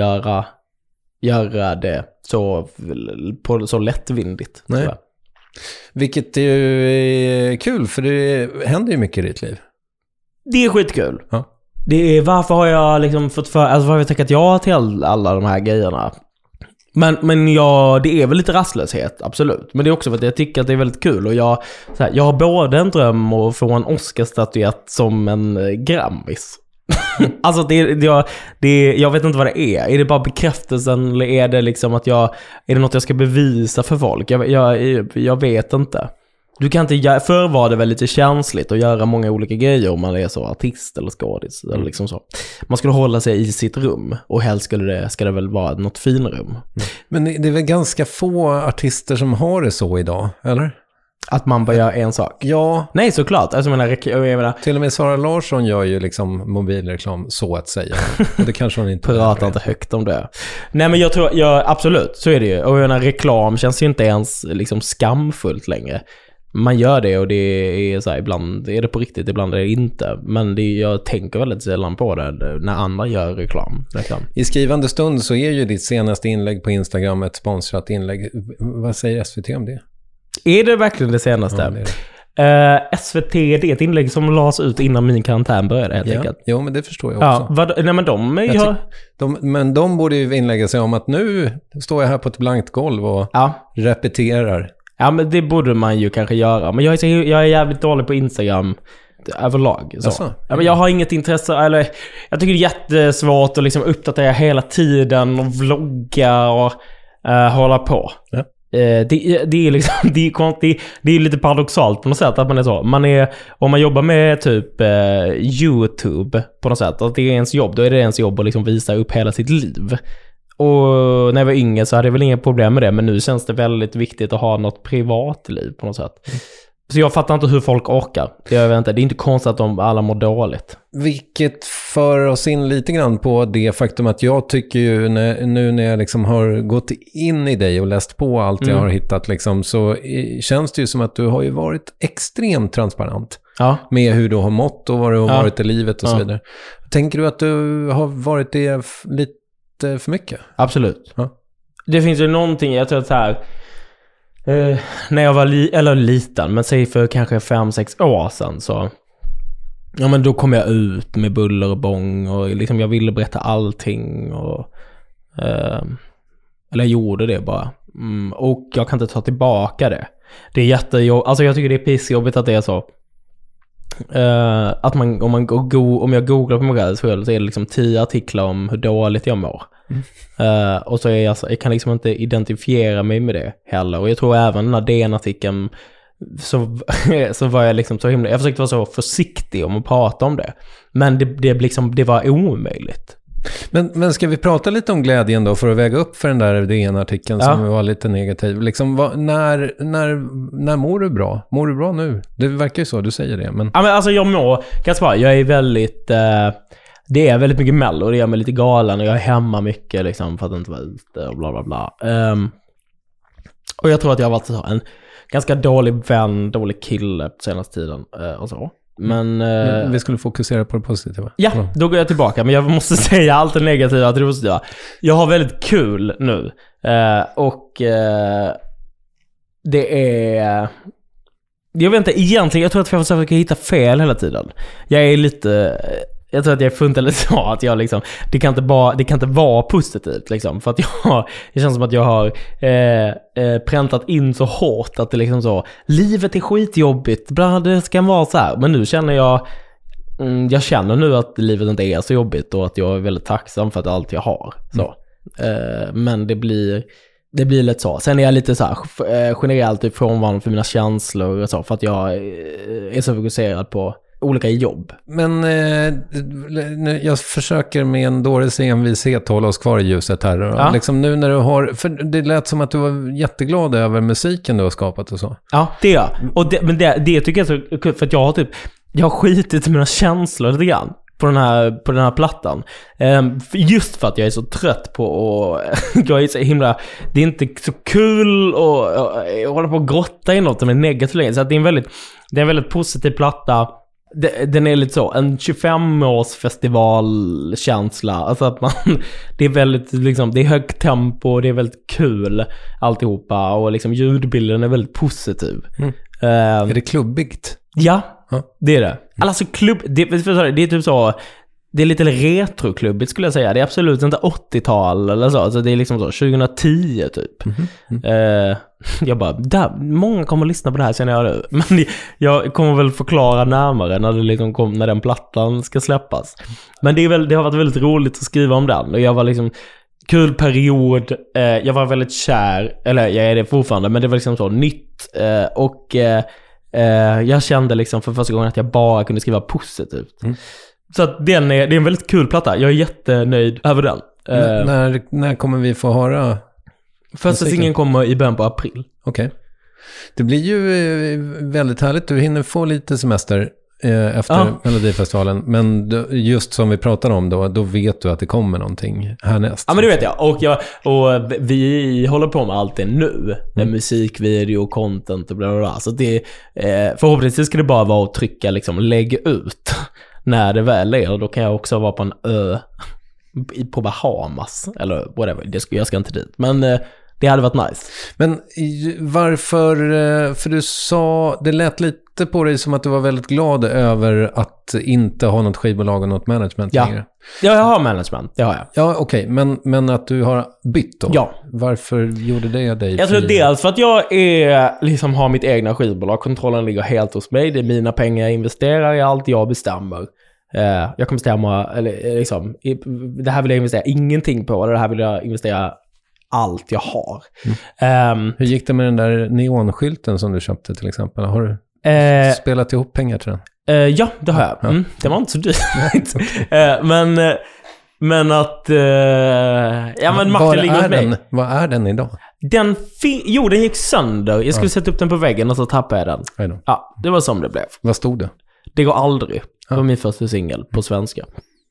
göra det så lättvindigt. Nej. Vilket är ju kul, för det händer ju mycket i ditt liv. Det är skitkul. Ja. Det är varför har jag liksom varför har jag tackat ja till alla de här grejerna. Men det är väl lite rastlöshet, absolut. Men det är också för att jag tycker att det är väldigt kul. Och jag har både en dröm och få en Oscar-statyett som en Grammis. Alltså jag vet inte vad det är. Är det bara bekräftelsen eller är det liksom att är det något jag ska bevisa för folk? Jag vet inte. Du kan inte förr var det väl lite känsligt att göra många olika grejer om man är så artist eller skådis eller liksom så. Man skulle hålla sig i sitt rum och helst ska det väl vara något finrum. Men det är väl ganska få artister som har det så idag, eller? Att man bara gör en sak. Ja. Nej, såklart. Alltså, jag menar... Till och med Sara Larsson gör ju liksom mobilreklam, så att säga. Och det kanske hon inte... Pratar inte högt om det. Nej, men jag tror... absolut, så är det ju. Och jag menar, reklam känns ju inte ens liksom skamfullt längre. Man gör det och det är så här, ibland är det på riktigt, ibland är det inte. Men jag tänker väldigt sällan på det när andra gör reklam. I skrivande stund så är ju ditt senaste inlägg på Instagram ett sponsrat inlägg. Vad säger SVT om det? Är det verkligen det senaste? SVT, det är ett inlägg som lades ut innan min karantän började helt enkelt. Jo, men det förstår jag också. Nej, men men de borde ju inlägga sig om att nu står jag här på ett blankt golv och repeterar. Ja, men det borde man ju kanske göra. Men jag är jävligt dålig på Instagram överlag. Så. Ja, men jag har inget intresse, eller jag tycker det är jättesvårt att liksom uppdatera hela tiden och vlogga och hålla på. Ja. Det är liksom det är lite paradoxalt på något sätt att man är så. Om man jobbar med typ YouTube på något sätt, att det är ens jobb, då är det ens jobb att liksom visa upp hela sitt liv. Och när jag var yngre så hade jag väl inga problem med det, men nu känns det väldigt viktigt att ha något privatliv på något sätt. Så jag fattar inte hur folk orkar. Det är inte konstigt att de alla mår dåligt. Vilket för oss in lite grann på det faktum att jag tycker ju nu när jag liksom har gått in i dig och läst på allt jag har hittat liksom, så känns det ju som att du har ju varit extremt transparent med hur du har mått och vad du har varit i livet och så vidare. Tänker du att du har varit det lite för mycket? Absolut. Ja. Det finns ju någonting, jag tror att så här... när jag var liten, men säg för kanske 5-6 år sedan så men då kom jag ut med buller och bång och liksom jag ville berätta allting och eller jag gjorde det bara och jag kan inte ta tillbaka det. Det är jättejobbigt, alltså jag tycker det är pissjobbigt att det är så att om jag googlar på mig själv så är det liksom 10 artiklar om hur dåligt jag mår. Och så är jag kan liksom inte identifiera mig med det heller. Och jag tror även när DN-artikeln så var jag liksom så himla, jag försökte vara så försiktig om att prata om det. Men det var omöjligt. Men ska vi prata lite om glädjen då för att väga upp för den där DN-artikeln som var lite negativ. Liksom, när mår du bra? Mår du bra nu? Det verkar ju så, du säger det. Men... Ja, men alltså jag mår ganska bra. Jag är väldigt... det är väldigt mycket mello och det gör mig lite galen och jag är hemma mycket liksom för att inte vara ute och bla bla bla. Och jag tror att jag har varit så en ganska dålig vän, dålig kille på senaste tiden och så. Men vi skulle fokusera på det positiva. Ja, då går jag tillbaka. Men jag måste säga allt det negativa till det positiva. Jag har väldigt kul nu. Och det är... Jag vet inte, egentligen, jag tror att jag försöker hitta fel hela tiden. Jag tror att jag är funnit eller så att jag liksom, det kan inte vara positivt liksom, för att det känns som att jag har präntat in så hårt att det liksom så, livet är skitjobbigt, det ska vara så här. Men nu känner jag känner nu att livet inte är så jobbigt och att jag är väldigt tacksam för att allt jag har så. Men det blir lite så. Sen är jag lite så här generellt ifrån för mina känslor och så, för att jag är så fokuserad på olika jobb. Men jag försöker med en dåres envishet hålla oss kvar i ljuset här. Ja. Liksom nu när du har... För det lät som att du var jätteglad över musiken du har skapat och så. Ja, det är jag. Och det tycker jag är så kul, för att jag har skitit i mina känslor lite grann på den här plattan. Just för att jag är så trött på och jag är så himla... Det är inte så kul att hålla på och grotta i något som är negativt. Så att det är en väldigt positiv platta. Den är lite så, en 25-års festivalkänsla. Alltså att det är väldigt liksom, det är högt tempo, det är väldigt kul alltihopa och liksom ljudbilden är väldigt positiv. Är det klubbigt? Ja, det är det. Alltså det är typ så, det är lite retroklubbigt skulle jag säga. Det är absolut inte 80-tal eller så. Alltså det är liksom så 2010 typ. Jag bara, många kommer att lyssna på det här känner jag nu. Men jag kommer väl förklara närmare när det liksom när den plattan ska släppas. Men det har varit väldigt roligt att skriva om den. Och jag var liksom, kul period. Jag var väldigt kär. Eller jag är det fortfarande. Men det var liksom så nytt. Och jag kände liksom för första gången att jag bara kunde skriva positivt. Så att det är en väldigt kul platta. Jag är jättenöjd över den. När kommer vi få höra? Första singeln kommer i början på april. Okej. Det blir ju väldigt härligt. Du hinner få lite semester efter Melodifestivalen. Men just som vi pratade om då vet du att det kommer någonting härnäst. Ja, men det vet jag. Och vi håller på med allt det nu. Med musikvideo, content och bla bla bla. Så det, förhoppningsvis ska det bara vara att trycka liksom, lägg ut när det väl är. Och då kan jag också vara på en ö på Bahamas eller whatever. Jag ska inte dit. Men Det hade varit nice. Men varför, för du sa, det lät lite på dig som att du var väldigt glad över att inte ha något skivbolag och något management längre. Ja, jag har management, det har jag. Ja, okej. Men att du har bytt då? Ja. Varför gjorde det dig? Jag tror dels för att jag liksom har mitt egna skivbolag. Kontrollen ligger helt hos mig. Det är mina pengar jag investerar i, allt jag bestämmer. Jag kan bestämma, eller liksom, det här vill jag investera ingenting på, eller det här vill jag investera allt jag har. Hur gick det med den där neonskylten som du köpte till exempel? Har du spelat ihop pengar till den? Ja, det har jag. Det var inte så dyrt. Men att... men makten ligger hos mig. Vad är den idag? Den gick sönder. Jag skulle sätta upp den på väggen och så tappade jag den. Ja, det var som det blev. Vad stod det? Det går aldrig. Det var min första singel på svenska.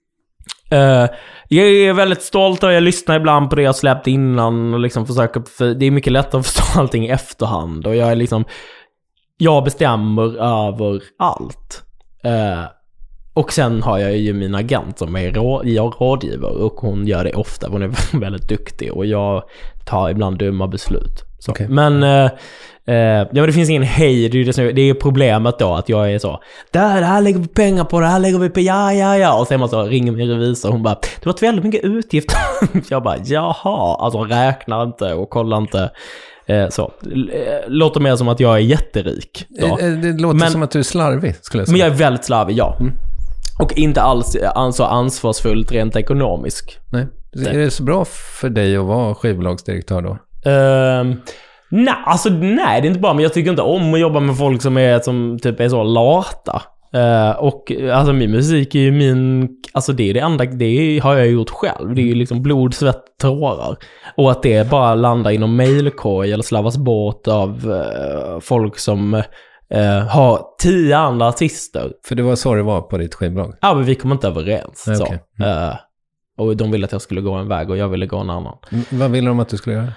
Jag är väldigt stolt och jag lyssnar ibland på det jag släppt innan och liksom försöker, för det är mycket lättare att förstå allting i efterhand och jag är liksom, jag bestämmer över allt. Och sen har jag ju min agent som är rådgivare och hon gör det ofta, hon är väldigt duktig och jag tar ibland dumma beslut. Så. Okay. Men det finns ingen hejd, det är problemet då att jag är så, det här lägger vi pengar på, det här lägger vi på, ja och sen man så ringer min revisor och hon bara, det var väldigt mycket utgifter. Jag bara, jaha, alltså räknar inte och kollar inte. Så låter mer som att jag är jätterik då. Det låter som att du är slarvig, skulle jag säga. Men jag är väldigt slarvig, ja. Och inte alls så ansvarsfullt rent ekonomisk. Nej. Är det så bra för dig att vara skivbolagsdirektör då? Nej, det är inte bra. Men jag tycker inte om att jobba med folk som typ är så lata. Och alltså min musik är ju alltså det är det enda, det har jag gjort själv. Det är ju liksom blod, svett, tårar. Och att det bara landar inom mailkorg eller slavas bort av folk som har 10 andra artister. För det var så det var på ditt skivbolag? Ja, men vi kom inte överens. Nej, så. Okay. Och de ville att jag skulle gå en väg och jag ville gå en annan. Vad ville de att du skulle göra?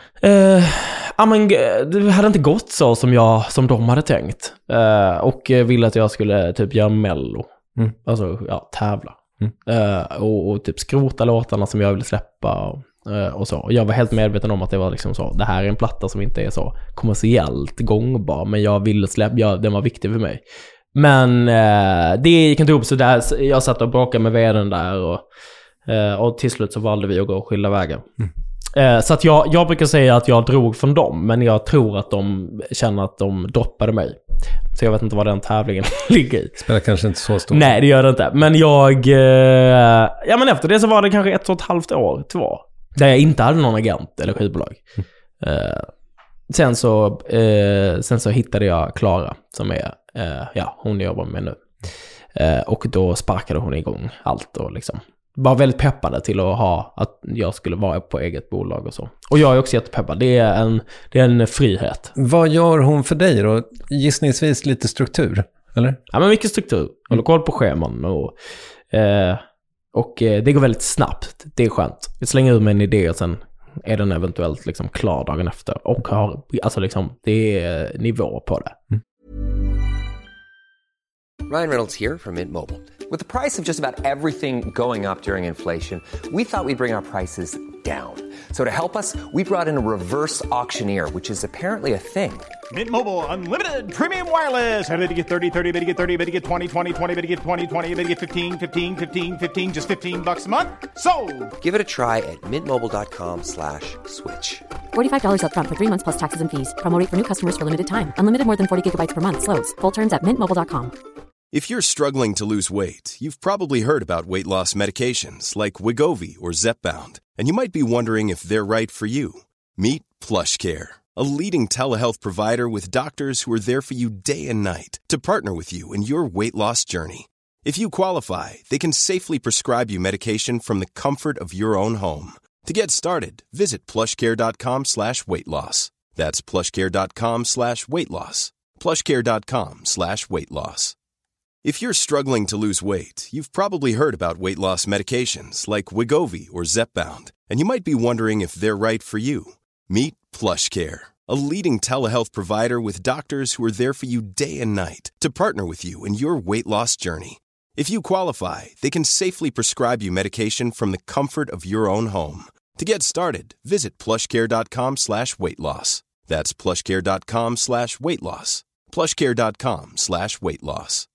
Det hade inte gått så som de hade tänkt. Och ville att jag skulle typ göra mello. Alltså, tävla. Och typ skrota låtarna som jag ville släppa och så. Och jag var helt medveten om att det var liksom så, det här är en platta som inte är så kommersiellt gångbar, men jag ville släppa, den var viktig för mig. Men det gick inte ihop, så där, jag satt och bråkade med vdn där och till slut så valde vi att gå skilda vägar. Så att jag brukar säga att jag drog från dem, men jag tror att de känner att de droppade mig. Så jag vet inte vad den tävlingen ligger i. Spelar kanske inte så stor. Nej, det gör det inte. Men men efter det så var det kanske 1,5 år, 2. Där jag inte hade någon agent eller skivbolag. Sen så hittade jag Klara som är, hon jobbar med nu. Och då sparkade hon igång allt och liksom var väldigt peppade till att jag skulle vara på eget bolag och så. Och jag är också jättepeppad. Det är en frihet. Vad gör hon för dig då? Gissningsvis lite struktur, eller? Ja, men mycket struktur. Håller koll på scheman och det går väldigt snabbt. Det är skönt. Jag slänger ur mig en idé och sen är den eventuellt liksom klar dagen efter. Och det är nivå på det. Ryan Reynolds here from Mint Mobile. With the price of just about everything going up during inflation, we thought we'd bring our prices down. So to help us, we brought in a reverse auctioneer, which is apparently a thing. Mint Mobile Unlimited Premium Wireless. How to get 30, 30, bit to get 30, bit to get 20, 20, 20, bit to get 20, 20, bit to get 15, 15, 15, 15, just $15 a month? Sold! Give it a try at mintmobile.com/switch. $45 up front for 3 months plus taxes and fees. Promo rate for new customers for limited time. Unlimited more than 40 gigabytes per month. Slows full terms at mintmobile.com. If you're struggling to lose weight, you've probably heard about weight loss medications like Wegovy or Zepbound, and you might be wondering if they're right for you. Meet PlushCare, a leading telehealth provider with doctors who are there for you day and night to partner with you in your weight loss journey. If you qualify, they can safely prescribe you medication from the comfort of your own home. To get started, visit plushcare.com/weightloss. That's plushcare.com/weightloss. plushcare.com/weightloss. If you're struggling to lose weight, you've probably heard about weight loss medications like Wegovy or Zepbound, and you might be wondering if they're right for you. Meet PlushCare, a leading telehealth provider with doctors who are there for you day and night to partner with you in your weight loss journey. If you qualify, they can safely prescribe you medication from the comfort of your own home. To get started, visit plushcare.com/weightloss. That's plushcare.com/weightloss. plushcare.com/weightloss.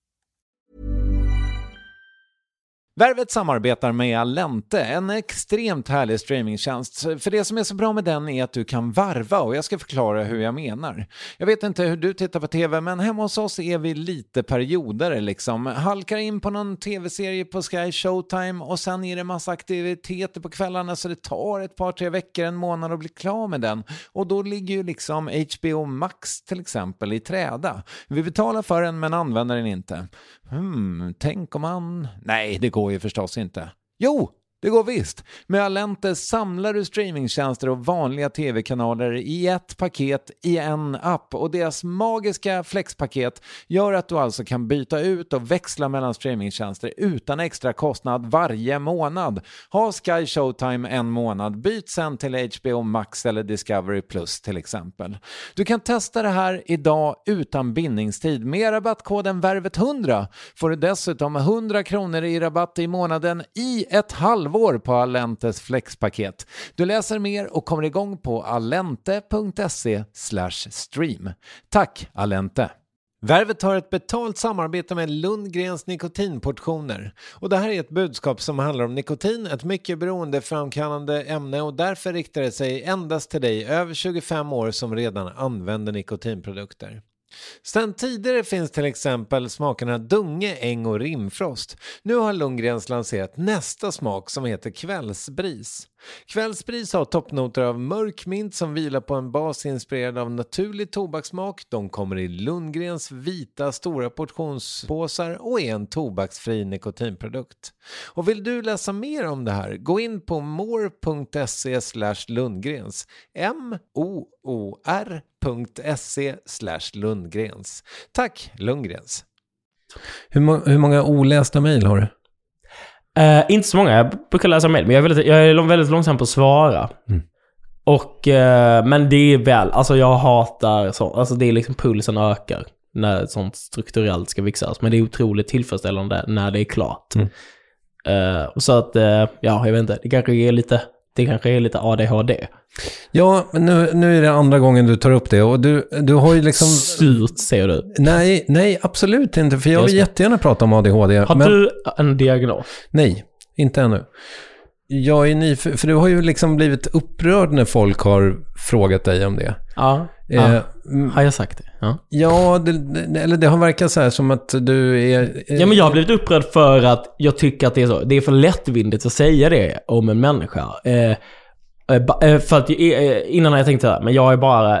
Värvet samarbetar med Allente, en extremt härlig streamingtjänst. För det som är så bra med den är att du kan varva, och jag ska förklara hur jag menar. Jag vet inte hur du tittar på tv, men hemma hos oss är vi lite perioder liksom. Halkar in på någon tv-serie på Sky Showtime och sen är det massa aktiviteter på kvällarna, så det tar ett par, 3 veckor, en månad att bli klar med den. Och då ligger ju liksom HBO Max till exempel i träda. Vi betalar för den men använder den inte. Tänk om man... Nej, det går ju förstås inte. Jo, det går visst. Med Allente samlar du streamingtjänster och vanliga tv-kanaler i ett paket i en app, och deras magiska flexpaket gör att du alltså kan byta ut och växla mellan streamingtjänster utan extra kostnad varje månad. Ha Sky Showtime en månad, byt sen till HBO Max eller Discovery Plus till exempel. Du kan testa det här idag utan bindningstid. Med rabattkoden VÄRVET100 får du dessutom 100 kronor i rabatt i månaden i ett halvår på Allentes flexpaket. Du läser mer och kommer igång på allente.se/stream. Tack Allente! Värvet har ett betalt samarbete med Lundgrens nikotinportioner. Och det här är ett budskap som handlar om nikotin, ett mycket beroendeframkallande ämne, och därför riktar det sig endast till dig över 25 år som redan använder nikotinprodukter. Sedan tidigare finns till exempel smakerna Dunge, Äng och Rimfrost. Nu har Lundgrens lanserat nästa smak som heter Kvällsbris. Kvällsbris har toppnoter av mörk mint som vilar på en bas inspirerad av naturlig tobakssmak. De kommer i Lundgrens vita stora portionspåsar och är en tobaksfri nikotinprodukt. Och vill du läsa mer om det här, gå in på more.se/Lundgrens. moor.se/Lundgrens. Tack Lundgrens. Hur många olästa mejl har du? Inte så många. Jag brukar läsa mejl, men jag är väldigt långsam på att svara. Och men det är väl, alltså jag hatar så, alltså det är liksom pulsen ökar när sånt strukturellt ska fixas, men det är otroligt tillfredsställande när det är klart. Och så att ja, jag vet inte, det kanske är lite ADHD. Ja, men nu är det andra gången du tar upp det, och du har ju liksom... Surt, säger du. Nej, absolut inte, för jag vill jättegärna prata om ADHD. Har du en diagnos? Nej, inte ännu. Jag är nyfiken, för du har ju liksom blivit upprörd när folk har frågat dig om det. Ja, har jag sagt det? Ja, eller det har verkat så här som att du är... Ja, men jag har blivit upprörd för att jag tycker att det är så. Det är för lättvindigt att säga det om en människa. För att innan jag tänkte det, men jag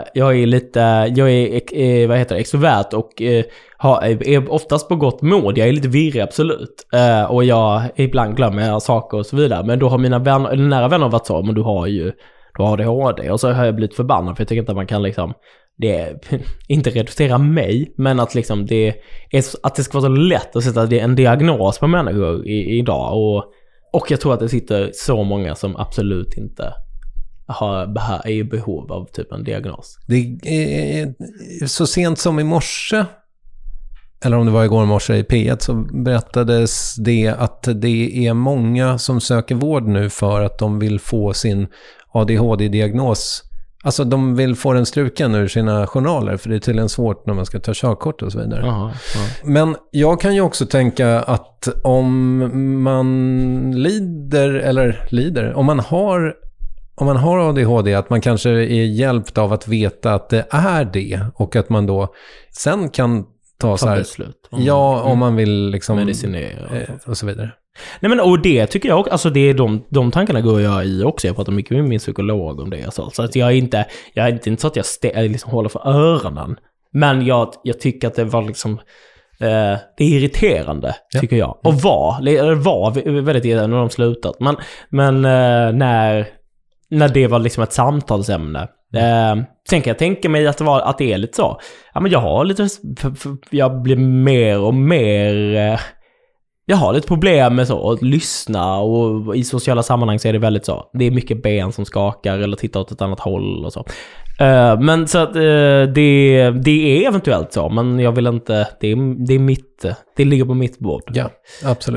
är extrovert och är oftast på gott mod. Jag är lite virrig, absolut. Och jag ibland glömmer jag saker och så vidare. Men då har mina nära vänner varit så, men du har ADHD. Och så har jag blivit förbannad, för jag tycker inte att man kan liksom, inte reducera mig, men att liksom att det ska vara så lätt att sätta en diagnos på människor idag. Och jag tror att det sitter så många som absolut inte är i behov av typ en diagnos. Det är så sent som i morse, eller om det var igår morse i P1, så berättades det att det är många som söker vård nu för att de vill få sin ADHD-diagnos. Alltså de vill få den struken ur sina journaler, för det är tydligen svårt när man ska ta körkort och så vidare. Aha. Men jag kan ju också tänka att om man om man har ADHD, att man kanske är hjälpt av att veta att det är det, och att man då sen kan ta så här beslut. Om man vill liksom medicinera och så vidare. Nej, men och det tycker jag också, alltså det är de tankarna går jag i också. Jag pratar mycket med min psykolog om det, så att jag är inte så att jag liksom håller för öronen, men jag tycker att det var liksom det är irriterande, tycker jag. Och var väldigt irriterande när de slutat. Men när det var liksom ett samtalsämne. Sen kan jag tänka mig att det är lite så. Ja, men jag blir mer och mer... Jag har lite problem med så att lyssna, och i sociala sammanhang så är det väldigt så. Det är mycket ben som skakar eller tittar åt ett annat håll och så. Men så att det är eventuellt så, men jag vill inte, det ligger på mitt bord. Ja, absolut.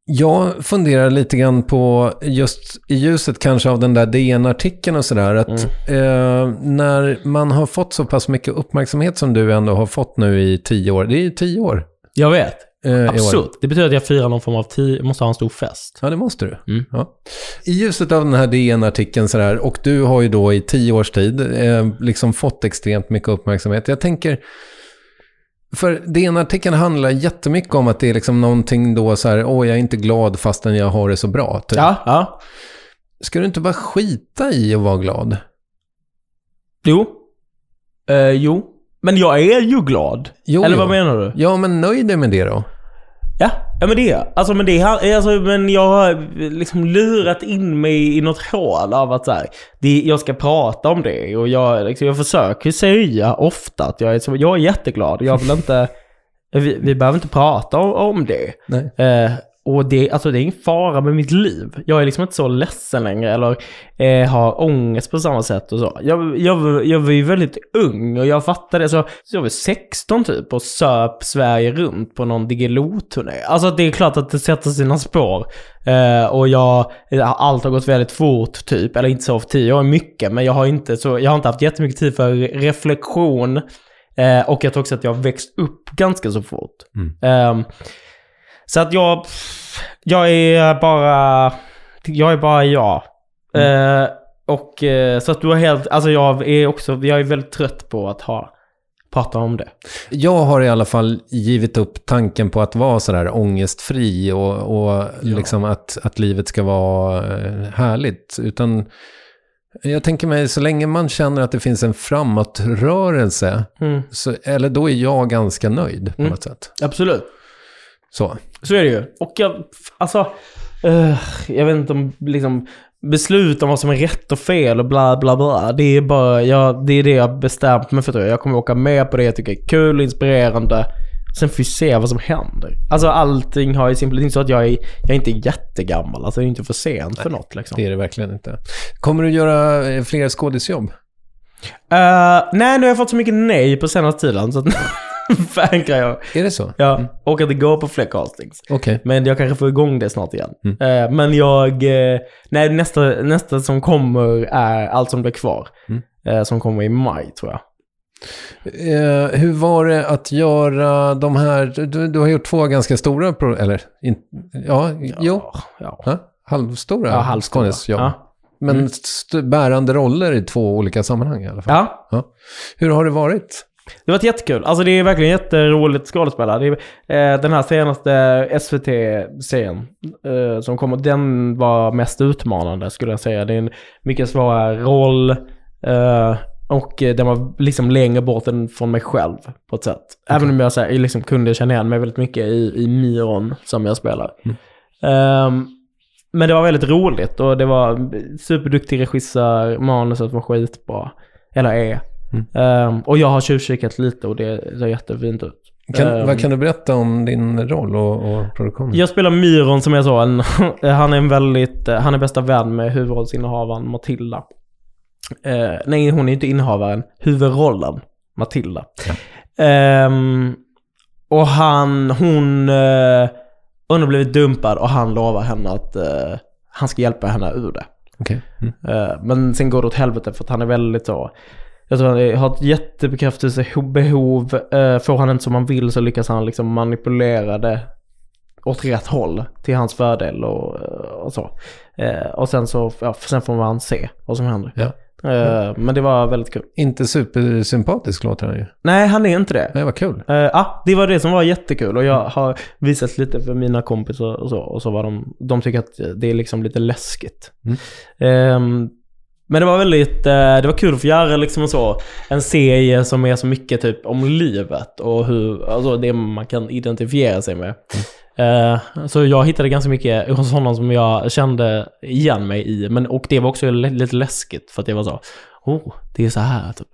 Jag funderar lite grann på just i ljuset kanske av den där DN-artikeln och sådär att när man har fått så pass mycket uppmärksamhet som du ändå har fått nu i 10 år, det är ju 10 år. Jag vet. Absurt. Det betyder att jag firar någon form av måste ha en stor fest. Ja, det måste du. Ja. I ljuset av den här DN-artikeln sådär, och du har ju då i 10 års tid liksom fått extremt mycket uppmärksamhet. Jag tänker, för DN-artikeln handlar jättemycket om att det är liksom någonting då så här, jag är inte glad fastän jag har det så bra. Typ. Ja. Ska du inte bara skita i att vara glad? Jo. Men jag är ju glad. Eller vad menar du? Ja, men nöjd dig med det då. Ja, men men jag har liksom lurat in mig i något hål av att så här, jag ska prata om det, och jag försöker säga ofta att jag är jätteglad. Jag vill inte vi behöver inte prata om det. Nej. Och det är ingen fara med mitt liv. Jag är liksom inte så ledsen längre eller har ångest på samma sätt och så. Jag var ju väldigt ung och jag fattade så jag var 16 typ och söp Sverige runt på någon Diggiloo-turné. Alltså det är klart att det sätter sina spår. Och allt har gått väldigt fort typ, eller inte så för 10 år mycket, men jag har inte haft jättemycket tid för reflektion. Och jag tror också att jag har växt upp ganska så fort. Så att jag är bara jag. Och så att du har helt, alltså jag är väldigt trött på att prata om det. Jag har i alla fall givit upp tanken på att vara så där ångestfri och liksom att livet ska vara härligt, utan jag tänker mig så länge man känner att det finns en framåtrörelse eller då är jag ganska nöjd på något sätt. Absolut. Så är det ju. Och jag vet inte om liksom beslut om vad som är rätt och fel och bla bla bla. Det är bara det är det jag bestämt mig för. Jag kommer åka med på det jag tycker är kul och inspirerande. Sen får vi se vad som händer. Alltså allting har ju simpelt inte så att jag är inte jättegammal. Alltså det är inte för sent för något liksom. Det är det verkligen inte. Kommer du göra fler skådisjobb? Nej, nu har jag fått så mycket nej på senaste tiden så att vägrar jag. Är det så? Ja, och att det går på fler castings. Okay. Men jag kanske får igång det snart igen. Men nästa som kommer är Allt som blir kvar. Som kommer i maj tror jag. Hur var det att göra de här, du har gjort 2 ganska stora halvstora skådisjobb. Ja. Men bärande roller i 2 olika sammanhang i alla fall. Ja. Hur har det varit? Det var jättekul. Alltså det är verkligen jätteroligt skådespelare. Den här senaste SVT-serien som kommer, den var mest utmanande skulle jag säga. Det är en mycket svårare roll och den var liksom längre bort än från mig själv på ett sätt. Okay. Även om jag liksom kunde känna igen mig väldigt mycket i Myron som jag spelar. Men det var väldigt roligt och det var superduktig regissör, manuset var skitbra. Eller är. Och jag har tjuvkikat lite och det ser jättefint ut. Vad kan du berätta om din roll och produktionen? Jag spelar Myron som jag sa. Han är bästa vän med huvudrollsinnehavaren Matilda. Nej, hon är inte innehavaren. Huvudrollen Matilda. Ja. Och hon har blivit dumpad och han lovar henne att han ska hjälpa henne ur det. Okay. Men sen går det åt helvete för att han är väldigt så. Jag tror han har ett jättebekräftelsebehov. Får han inte som han vill så lyckas han liksom manipulera det åt rätt håll till hans fördel och så. Och sen får man se vad som händer. Ja. Men det var väldigt kul. Inte supersympatisk låter han ju. Nej, han är inte det. Nej, vad kul. Det var det som var jättekul. Och jag har visat lite för mina kompisar och så var de tycker att det är liksom lite läskigt. Men det var väldigt, det var kul att få göra liksom en serie som är så mycket typ om livet och hur, alltså det man kan identifiera sig med. Så jag hittade ganska mycket hos honom som jag kände igen mig i, och det var också lite läskigt för att det var så, det är så här typ.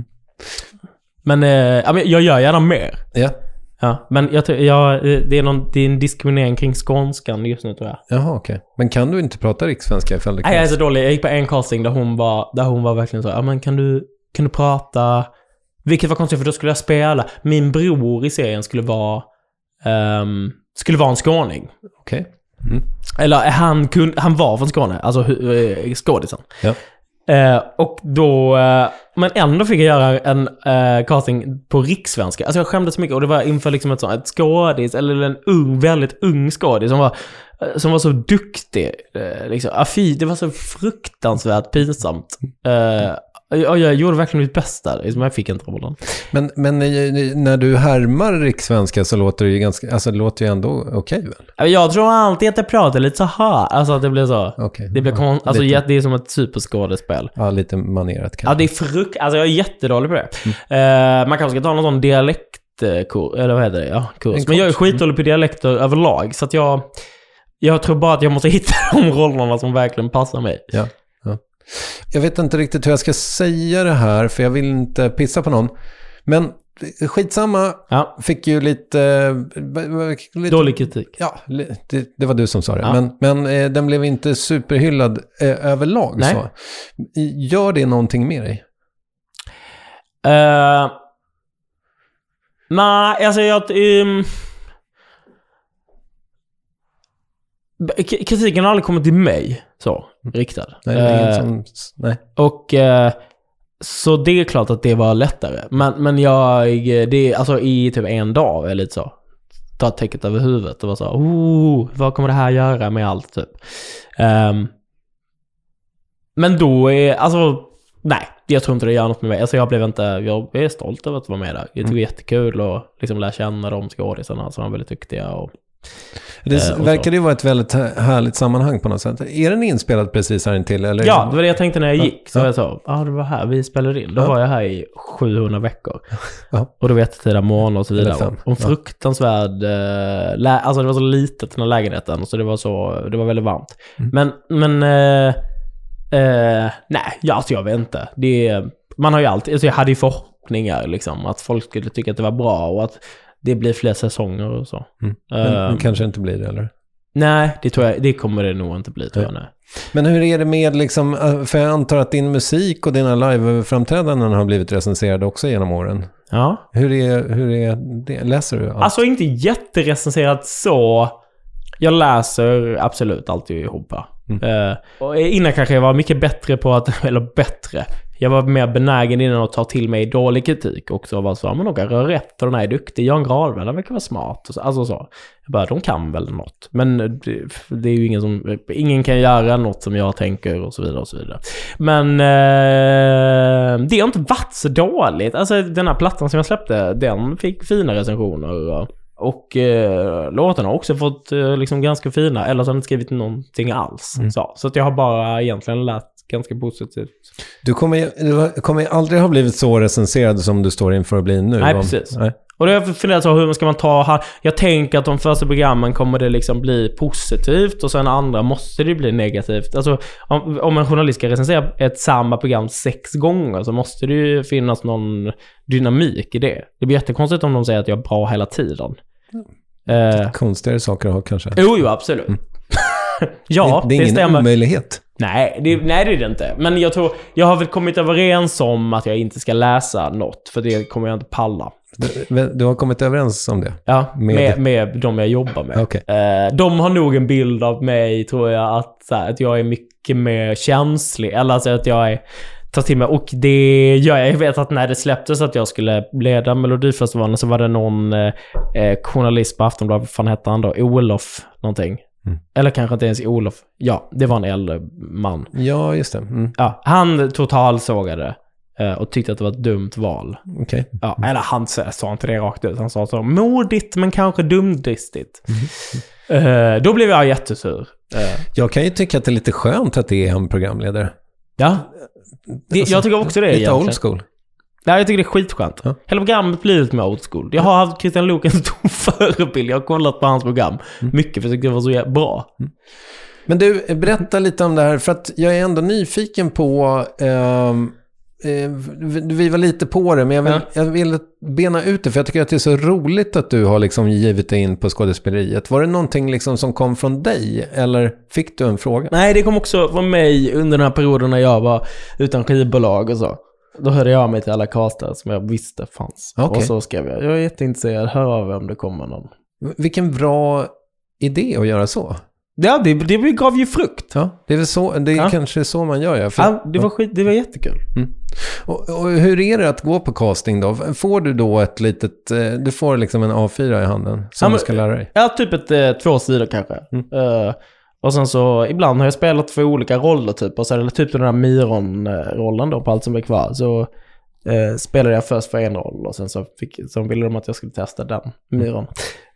Men jag gör gärna mer. Ja. Ja, men det är en diskriminering kring skånskan just nu tror jag. Jaha, okej. Men kan du inte prata rikssvenska ifall det krävs? Nej, jag är så dålig. Jag gick på en casting där hon var verkligen så, men kan du prata, vilket var konstigt för då skulle jag spela. Min bror i serien skulle vara en skåning. Okej. Eller han var från Skåne, alltså skådisen. Ja. Och då, men ändå fick jag göra en casting på rikssvenska. Alltså jag skämdes så mycket, och det var inför liksom ett skådis, eller en väldigt ung skådis som var så duktig. Liksom. Det var så fruktansvärt pinsamt. Jag gjorde verkligen mitt bästa, liksom, jag fick inte rollen. Men när du härmar rikssvenska så låter det ju det låter ju ändå okej väl? Jag tror alltid att jag pratar lite så här. Alltså att det blir så. Okay. Det blir det är som ett superskådespel. Ja, lite manerat kanske. Ja, det är alltså jag är jättedålig på det. Man kanske ska ta någon sån dialektkurs, eller vad heter det? Ja, kurs. Men jag är skitdålig på dialekter överlag, så att jag tror bara att jag måste hitta de rollerna som verkligen passar mig. Ja. Jag vet inte riktigt hur jag ska säga det här, för jag vill inte pissa på någon. Men skitsamma, fick ju lite dålig kritik. Ja, det var du som sa det. Ja. Men den blev inte superhyllad överlag. Nej. Så. Gör det någonting med dig? Nej, alltså kritiken har aldrig kommit till mig så riktad. Nej. Och så det är klart att det var lättare. Men det alltså i typ en dag är lite så ta täcket över huvudet och var så vad kommer det här göra med allt typ. Men då är alltså nej, jag tror inte det gör något med mig. Alltså jag är stolt över att vara med där. Jag tycker det är jättekul att liksom lära känna de skådisarna som är väldigt duktiga och det verkar ju vara ett väldigt härligt sammanhang på något sätt. Är den inspelad precis här intill? Eller? Ja, det var det jag tänkte när jag gick. Så jag sa, det var här vi spelade in. Då var jag här i 700 veckor. Och då vet jag månader och så vidare. Och fruktansvärd alltså det var så litet den här lägenheten, så det var väldigt varmt. Men nej, alltså jag vet inte. Man har ju alltid, alltså jag hade ju förhoppningar liksom, att folk skulle tycka att det var bra och att det blir fler säsonger och så. Men kanske inte blir det, eller? Nej, det tror jag, det kommer det nog inte bli, tror jag. Nej. Men hur är det med liksom, för jag antar att din musik och dina live-framträdanden har blivit recenserade också genom åren. Ja. Hur är det? Läser du allt? Alltså inte jätterecenserat så. Jag läser absolut alltid ihop. Och innan kanske jag var mycket bättre på att, eller bättre. Jag var mer benägen innan att ta till mig dålig kritik också. Och var så, men de kan röra rätt och den här är duktig. Jan Gradvall, han verkar vara smart. Alltså så. Jag bara, de kan väl något. Men det är ju ingen kan göra något som jag tänker och så vidare och så vidare. Men det har inte varit så dåligt. Alltså den här plattan som jag släppte, den fick fina recensioner. Och låtarna har också fått liksom ganska fina, eller så har de inte skrivit någonting alls. Så att jag har bara egentligen lärt ganska positivt. Du kommer ju aldrig ha blivit så recenserad som du står inför att bli nu. Nej, precis. Nej. Och då har jag funderat så, hur ska man ta här? Jag tänker att de första programmen kommer det liksom bli positivt och sen andra måste det bli negativt. Alltså om en journalist ska recensera ett samma program 6 gånger så måste det ju finnas någon dynamik i det. Det blir jättekonstigt om de säger att jag är bra hela tiden. Konstigare saker att ha kanske. Jo, absolut. Ja, det är ingen stämmer. Omöjlighet. Nej, det är det inte. Men jag tror, jag har väl kommit överens om att jag inte ska läsa något, för det kommer jag inte palla. Du har kommit överens om det? Ja, med de jag jobbar med. Okay. De har nog en bild av mig, tror jag, att jag är mycket mer känslig. Eller alltså att jag tar till mig. Och det gör jag. Jag vet att när det släpptes att jag skulle leda Melodifestivalen så var det någon journalist på Aftonbladet, vad fan hette han då? Olof någonting. Eller kanske inte ens Olof. Ja, det var en äldre man. Ja, just det. Ja, han totalsågade och tyckte att det var ett dumt val. Okay. Ja, eller han sa inte det rakt ut. Han sa så, modigt men kanske dumdristigt. Då blev jag jättesur. Jag kan ju tycka att det är lite skönt att det är en programledare. Ja, jag tycker också det. Lite old school. Nej, jag tycker det är skitskönt. Ja. Hela programmet blir lite mer old school. Jag har haft Christian Luuk en stor förebild. Jag har kollat på hans program. Mycket för att det var så bra. Men du, berätta lite om det här. För att jag är ändå nyfiken på... vi var lite på det, men jag vill bena ut det. För jag tycker att det är så roligt att du har liksom givit dig in på skådespeleriet. Var det någonting liksom som kom från dig? Eller fick du en fråga? Nej, det kom också från mig under den här perioden när jag var utan skivbolag och så. Då hörde jag mig till alla castar som jag visste fanns. Okay. Och så skrev jag är jätteintresserad, hör av om det kommer någon. Vilken bra idé att göra så. Ja, det gav ju frukt. Ja, det är väl så, det är kanske så man gör. Ja, det var jättekul. Och hur är det att gå på casting då? Får du då ett litet, du får liksom en A4 i handen som du ska lära dig? Ja, typ 2 sidor kanske. Och sen så, ibland har jag spelat för olika roller typ. Och så är det typ den där Myron-rollen då på Allt som är kvar. Så spelade jag först för en roll och sen så ville de att jag skulle testa den Myron.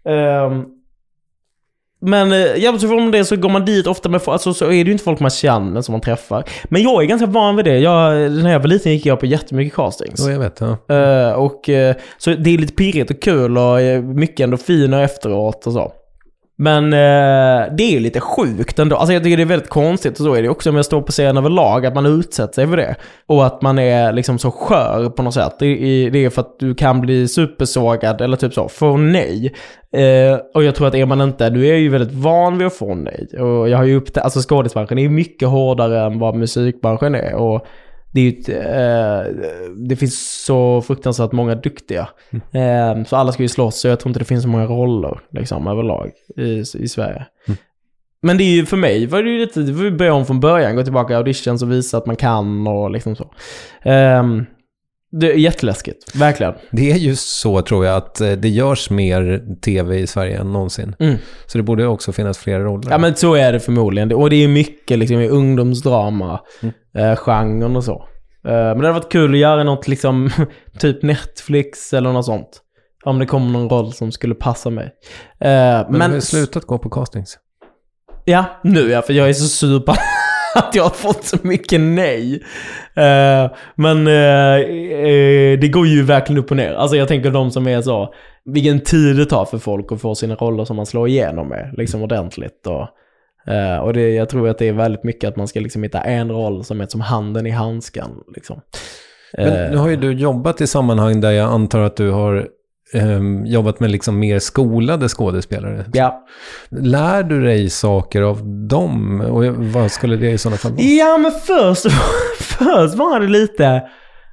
Men så från det så går man dit ofta med alltså, så är det ju inte folk man känner som man träffar. Men jag är ganska van vid det. När jag var liten gick jag på jättemycket castings. Jag vet, ja. Så det är lite pirrigt och kul och mycket endorfiner efteråt och så. Men det är ju lite sjukt ändå. Alltså jag tycker det är väldigt konstigt och så är det också om jag står på scen överlag att man utsätter sig för det. Och att man är liksom så skör på något sätt. Det är för att du kan bli supersågad eller typ så, få nej. Och jag tror att är man inte, du är ju väldigt van vid att få nej. Och jag har ju alltså skådespelarbranschen är mycket hårdare än vad musikbranschen är. Och det är ju det finns så fruktansvärt många duktiga. Så alla ska ju slåss, så jag tror inte det finns så många roller liksom överlag i Sverige. Men det är ju för mig var det ju lite, det var ju börja om från början, gå tillbaka i auditions och visa att man kan och liksom så. Det är jätteläskigt, verkligen. Det är ju så tror jag att det görs mer tv i Sverige än någonsin. Så det borde också finnas fler roller. Ja, men så är det förmodligen. Och det är mycket liksom i ungdomsdrama, genren och så. Men det hade varit kul att göra något liksom typ Netflix eller något sånt. Om det kommer någon roll som skulle passa mig. Men du har slutat gå på castings. Ja, nu för jag är så sur på att jag har fått så mycket nej. Men det går ju verkligen upp och ner. Alltså jag tänker de som är så, vilken tid det tar för folk att få sina roller som man slår igenom med liksom ordentligt. Och jag tror att det är väldigt mycket att man ska liksom hitta en roll som är som handen i handskan liksom. Men nu har ju du jobbat i sammanhang där jag antar att du har jobbat med liksom mer skolade skådespelare. Ja. Lär du dig saker av dem? Och vad skulle det i sådana fall vara? Ja, men först var det lite...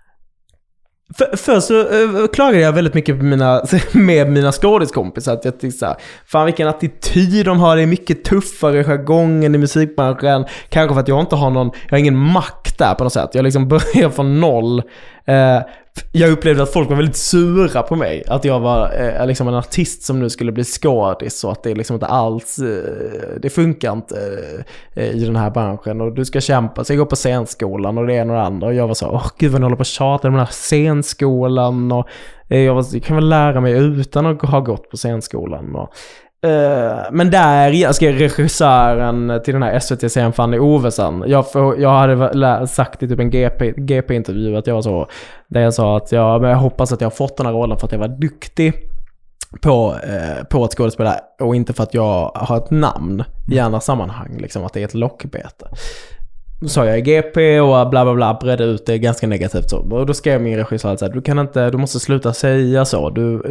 Först så klagade jag väldigt mycket på med mina skådiskompisar att jag tyckte såhär, fan vilken attityd de har, det är mycket tuffare jargongen i musikbranschen, kanske för att jag inte har jag har ingen makt där på något sätt, jag liksom börjar från noll. Jag upplevde att folk var väldigt sura på mig, att jag var liksom en artist som nu skulle bli skådis, så att det liksom inte alls det funkar inte i den här branschen och du ska kämpa. Så jag går på scenskolan och det är några andra och jag var så, gud vad ni håller på att tjata om den här scenskolan och jag kan väl lära mig utan att ha gått på scenskolan och men där ska regissören till den här SVT-serien Fanny Ovesen. Jag hade sagt i typ en GP-intervju att jag så, där jag sa att jag hoppas att jag har fått den här rollen för att jag var duktig på att skådespela och inte för att jag har ett namn i andra sammanhang, liksom att det är ett lockbete. Så jag är GP och bla bla bla, bredde ut det ganska negativt så. Och då skrev min regissör att du måste sluta säga så.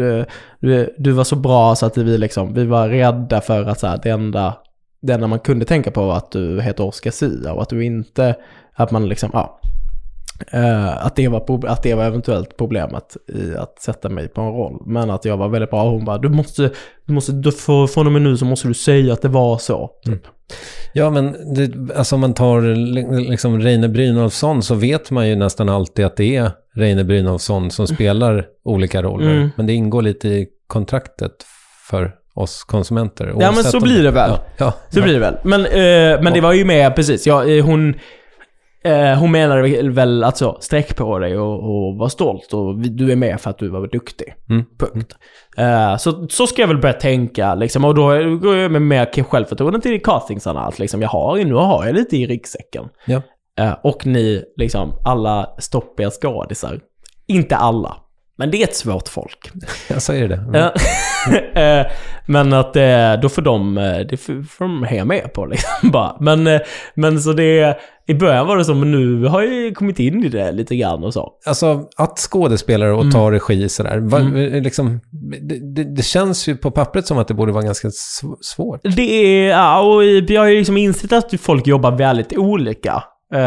Du var så bra så att vi var rädda för att så här, det enda man kunde tänka på var att du heter Oscar Sia och att du inte, att man liksom att det var eventuellt problemet i att sätta mig på en roll, men att jag var väldigt bra. Hon bara, du måste från och med nu så måste du säga att det var så typ. Ja, men alltså om man tar liksom Reine Brynolfsson så vet man ju nästan alltid att det är Reine Brynolfsson som spelar olika roller, men det ingår lite i kontraktet för oss konsumenter. Ja, men så blir det väl. Så blir det väl. Men det var ju med precis. Hon menade väl att så, sträck på dig och var stolt och du är med för att du var duktig. Punkt. Så ska jag väl börja tänka liksom, och då går jag med mer självförtroende till castingsarna allt liksom, nu har jag lite i ryggsäcken. Ja. Och ni liksom alla stoppiga skådisar. Inte alla, men det är ett svårt folk. Jag säger det. Men att då får de hänga med på liksom bara. Men så det i början var det som, nu har jag kommit in i det lite grann och så. Alltså att skådespelare och ta regi sådär, liksom, det känns ju på pappret som att det borde vara ganska svårt. Det är, och jag har ju liksom insett att folk jobbar väldigt olika.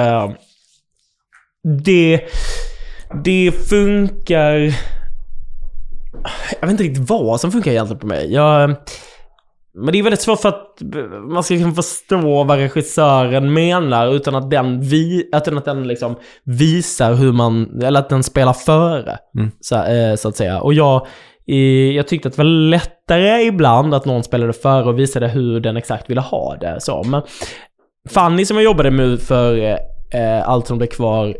Det funkar... Jag vet inte riktigt vad som funkar egentligen på mig. Men det är väldigt svårt för att man ska liksom förstå vad regissören menar utan att den liksom visar hur man, eller att den spelar före, så att säga. Och jag tyckte att det var lättare ibland att någon spelade före och visade hur den exakt ville ha det. Så. Men Fanny som jag jobbade med för Allt som blev kvar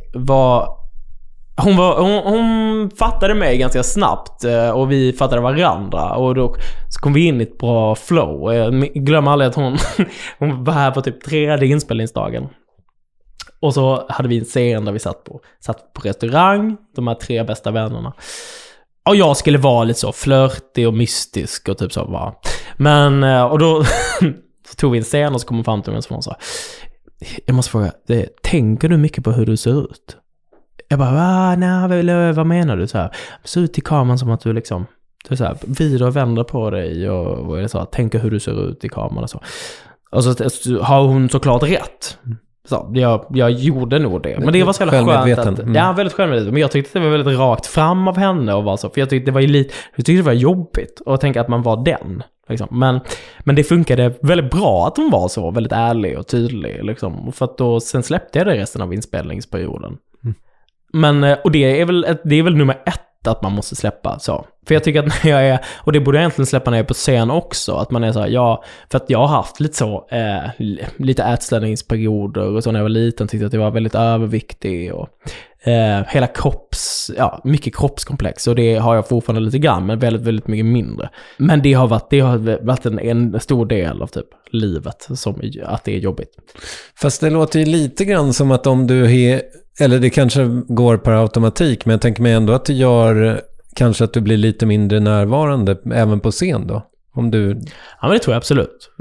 hon fattade mig ganska snabbt och vi fattade varandra och då så kom vi in i ett bra flow. Jag glömmer aldrig att hon var här på typ 3:e inspelningsdagen. Och så hade vi en scen där vi satt på restaurang, de här 3 bästa vännerna. Och jag skulle vara lite så flörtig och mystisk och typ så va. Men och då så tog vi en scen och så kom hon fram till mig och så sa: jag måste fråga, tänker du mycket på hur du ser ut? Jag bara, nej, vad menar du? Så här, ser ut i kameran som att du liksom, du så här, vrider och vänder på dig och är det så, tänker hur du ser ut i kameran och så. Och så har hon såklart rätt. Så jag gjorde nog det. Men det var så jävla skönt att, ja, väldigt självmedveten. Men jag tyckte att det var väldigt rakt fram av henne och var så, för jag tyckte det var jobbigt att tänka att man var den. Liksom. Men det funkade väldigt bra att hon var så väldigt ärlig och tydlig liksom. För att då sen släppte jag det resten av inspelningsperioden. Men och det är väl nummer 1 att man måste släppa så. För jag tycker att när jag är, och det borde jag egentligen släppa när jag är på scen också, att man är så här, ja, för att jag har haft lite så lite ätställningsperioder och så när jag var liten, tyckte att jag var väldigt överviktig och hela mycket kroppskomplex, och det har jag fortfarande lite grann, men väldigt, väldigt mycket mindre. Men det har varit en stor del av typ livet som att det är jobbigt. Fast det låter ju lite grann som att om du eller det kanske går per automatik, men jag tänker mig ändå att det gör kanske att du blir lite mindre närvarande även på scen då. Om du... Ja, men det tror jag absolut.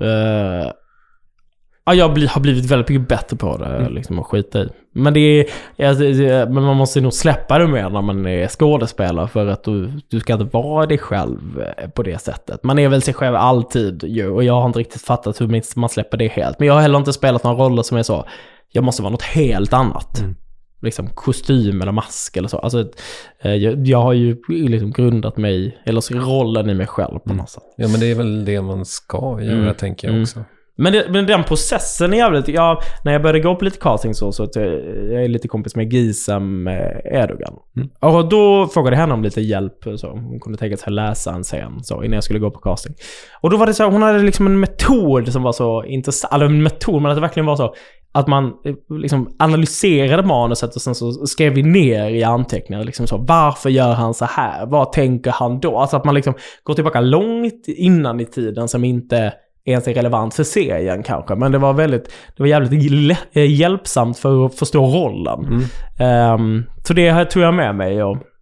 Jag har blivit väldigt mycket bättre på det liksom, att skita i. Men men man måste nog släppa det mer när man är skådespelare, för att du ska inte vara dig själv på det sättet. Man är väl sig själv alltid ju, och jag har inte riktigt fattat hur man släpper det helt. Men jag har heller inte spelat några roller som är så, jag måste vara något helt annat. Liksom kostym eller mask eller så. Alltså, jag har ju liksom grundat mig, eller så rollen i mig själv på något sätt. Ja, men det är väl det man ska göra, tänker jag också. Men den processen är jävligt... när jag började gå på lite casting så att jag är lite kompis med Gisam Erdogan. Och då frågade jag henne om lite hjälp. Så hon kunde tänka sig läsa en scen så, innan jag skulle gå på casting. Och då var det så, hon hade liksom en metod som var så intressant. Eller en metod, men att det verkligen var så att man liksom analyserade manuset och sen så skrev vi ner i anteckningar liksom så, varför gör han så här? Vad tänker han då? Alltså att man liksom går tillbaka långt innan i tiden som inte ens är relevant för serien kanske, men det var jävligt hjälpsamt för att förstå rollen. Så det här tog jag med mig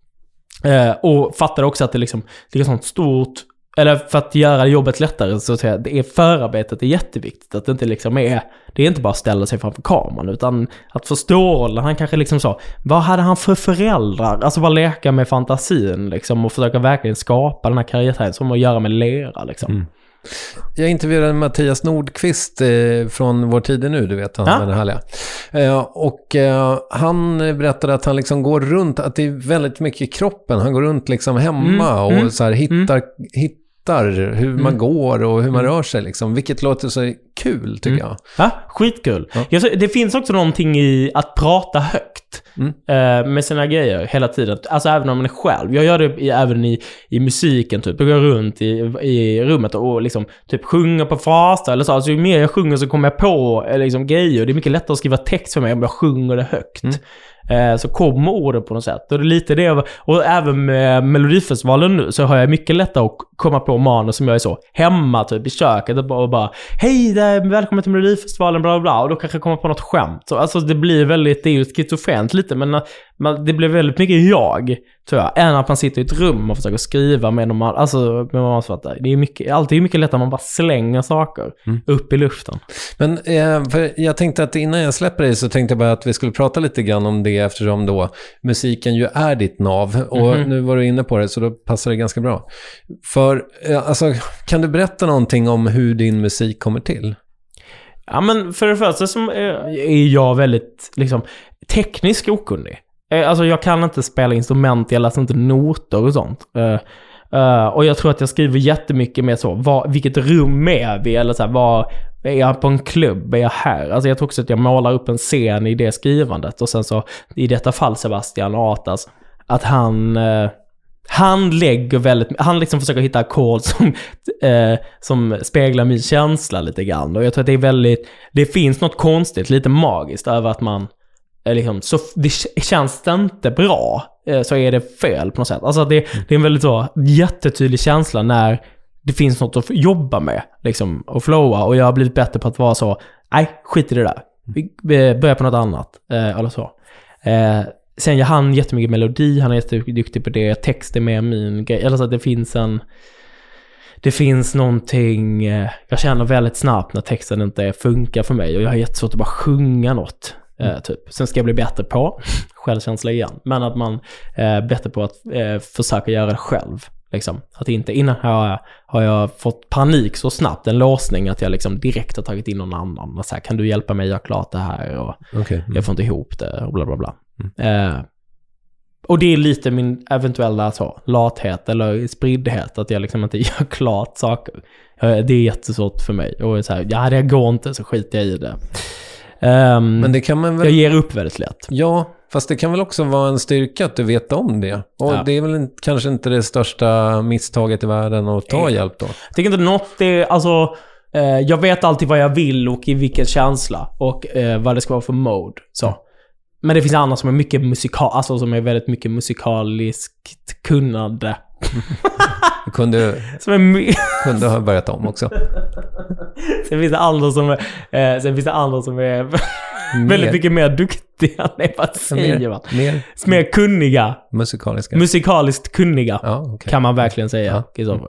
och fattade också att det liksom är sånt stort, eller för att göra jobbet lättare så att säga, det är förarbetet är jätteviktigt, att det inte liksom är, det är inte bara att ställa sig framför kameran, utan att förstå rollen. Han kanske liksom så, vad hade han för föräldrar? Alltså bara leka med fantasin liksom, och försöka verkligen skapa den här karaktären som att göra med lera liksom. Jag intervjuade Mattias Nordqvist från Vår tid nu, du vet, han är den härliga. Och han berättade att han liksom går runt, att det är väldigt mycket i kroppen. Han går runt liksom hemma och så här hittar hur man går och hur man rör sig liksom, vilket låter så kul tycker jag. Ja, skitkul. Ja. Det finns också någonting i att prata högt med sina grejer hela tiden, alltså även om man är själv. Jag gör det även i musiken typ. Jag går runt i rummet och liksom typ sjunger på fraser eller så. Alltså ju mer jag sjunger så kommer jag på liksom grejer. Det är mycket lättare att skriva text för mig om jag sjunger det högt. Så kommer orden på något sätt. Och det är lite det. Och även med Melodifestivalen nu så har jag mycket lättare att komma på manus som jag är så hemma typ i köket och bara hej, välkommen till Melodifestivalen bla bla, och då kanske jag kommer på något skämt. Så alltså det är ju schizofrent lite, men det blir väldigt mycket jag, tror jag, än att man sitter i ett rum och försöker skriva med någon, alltså med manusförfattare. Det är alltid mycket lättare att man bara slänger saker upp i luften. Men för jag tänkte att innan jag släpper det så tänkte jag bara att vi skulle prata lite grann om det, eftersom då musiken ju är ditt nav, och nu var du inne på det så då passar det ganska bra. För alltså, kan du berätta någonting om hur din musik kommer till? Ja, men för det första så är jag väldigt liksom tekniskt okunnig. Alltså jag kan inte spela instrument, jag läser inte noter och sånt. Och jag tror att jag skriver jättemycket med så, vilket rum är vi? Eller så här, är jag på en klubb? Är jag här? Alltså jag tror också att jag målar upp en scen i det skrivandet. Och sen så, i detta fall Sebastian Atas, att han lägger väldigt, han liksom försöker hitta ackord som speglar min känsla lite grann. Och jag tror att det är väldigt, det finns något konstigt, lite magiskt över att man liksom, så det känns det inte bra, så är det fel på något sätt. Alltså det är en väldigt så jättetydlig känsla när det finns något att jobba med liksom, och flowa. Och jag har blivit bättre på att vara så, nej, skit i det där. Vi börjar på något annat. Eller så. Sen jag hann jättemycket melodi, han är jätteduktig på det, text är med min grej. Eller så att det finns någonting, jag känner väldigt snabbt när texten inte funkar för mig. Och jag har jättesvårt att bara sjunga något. Typ. Sen ska jag bli bättre på självkänsla igen. Men att man är bättre på att försöka göra det själv. Liksom. Att inte innan har jag fått panik så snabbt, en låsning, att jag liksom direkt har tagit in någon annan. Och så här, kan du hjälpa mig, jag har klart det här. Och jag får inte ihop det och bla bla bla. Och det är lite min eventuella så, lathet eller spriddhet, att jag liksom inte gör klart saker. Det är jättesvårt för mig. Och så här, det går inte, så skiter jag i det. Men det kan man väl... Jag ger upp väldigt lätt. Ja, fast det kan väl också vara en styrka att du vet om det. Och det är väl kanske inte det största misstaget i världen att ta hjälp då. Jag tycker inte något det, alltså... jag vet alltid vad jag vill och i vilken känsla. Och vad det ska vara för mode. Så. Men det finns andra som är mycket alltså som är väldigt mycket musikaliskt kunnande. kunde ha börjat om också. Sen finns det andra som är väldigt mycket mer duktiga. Nej, vad säger man? Mer kunniga. Musikaliskt kunniga. Kan man verkligen säga.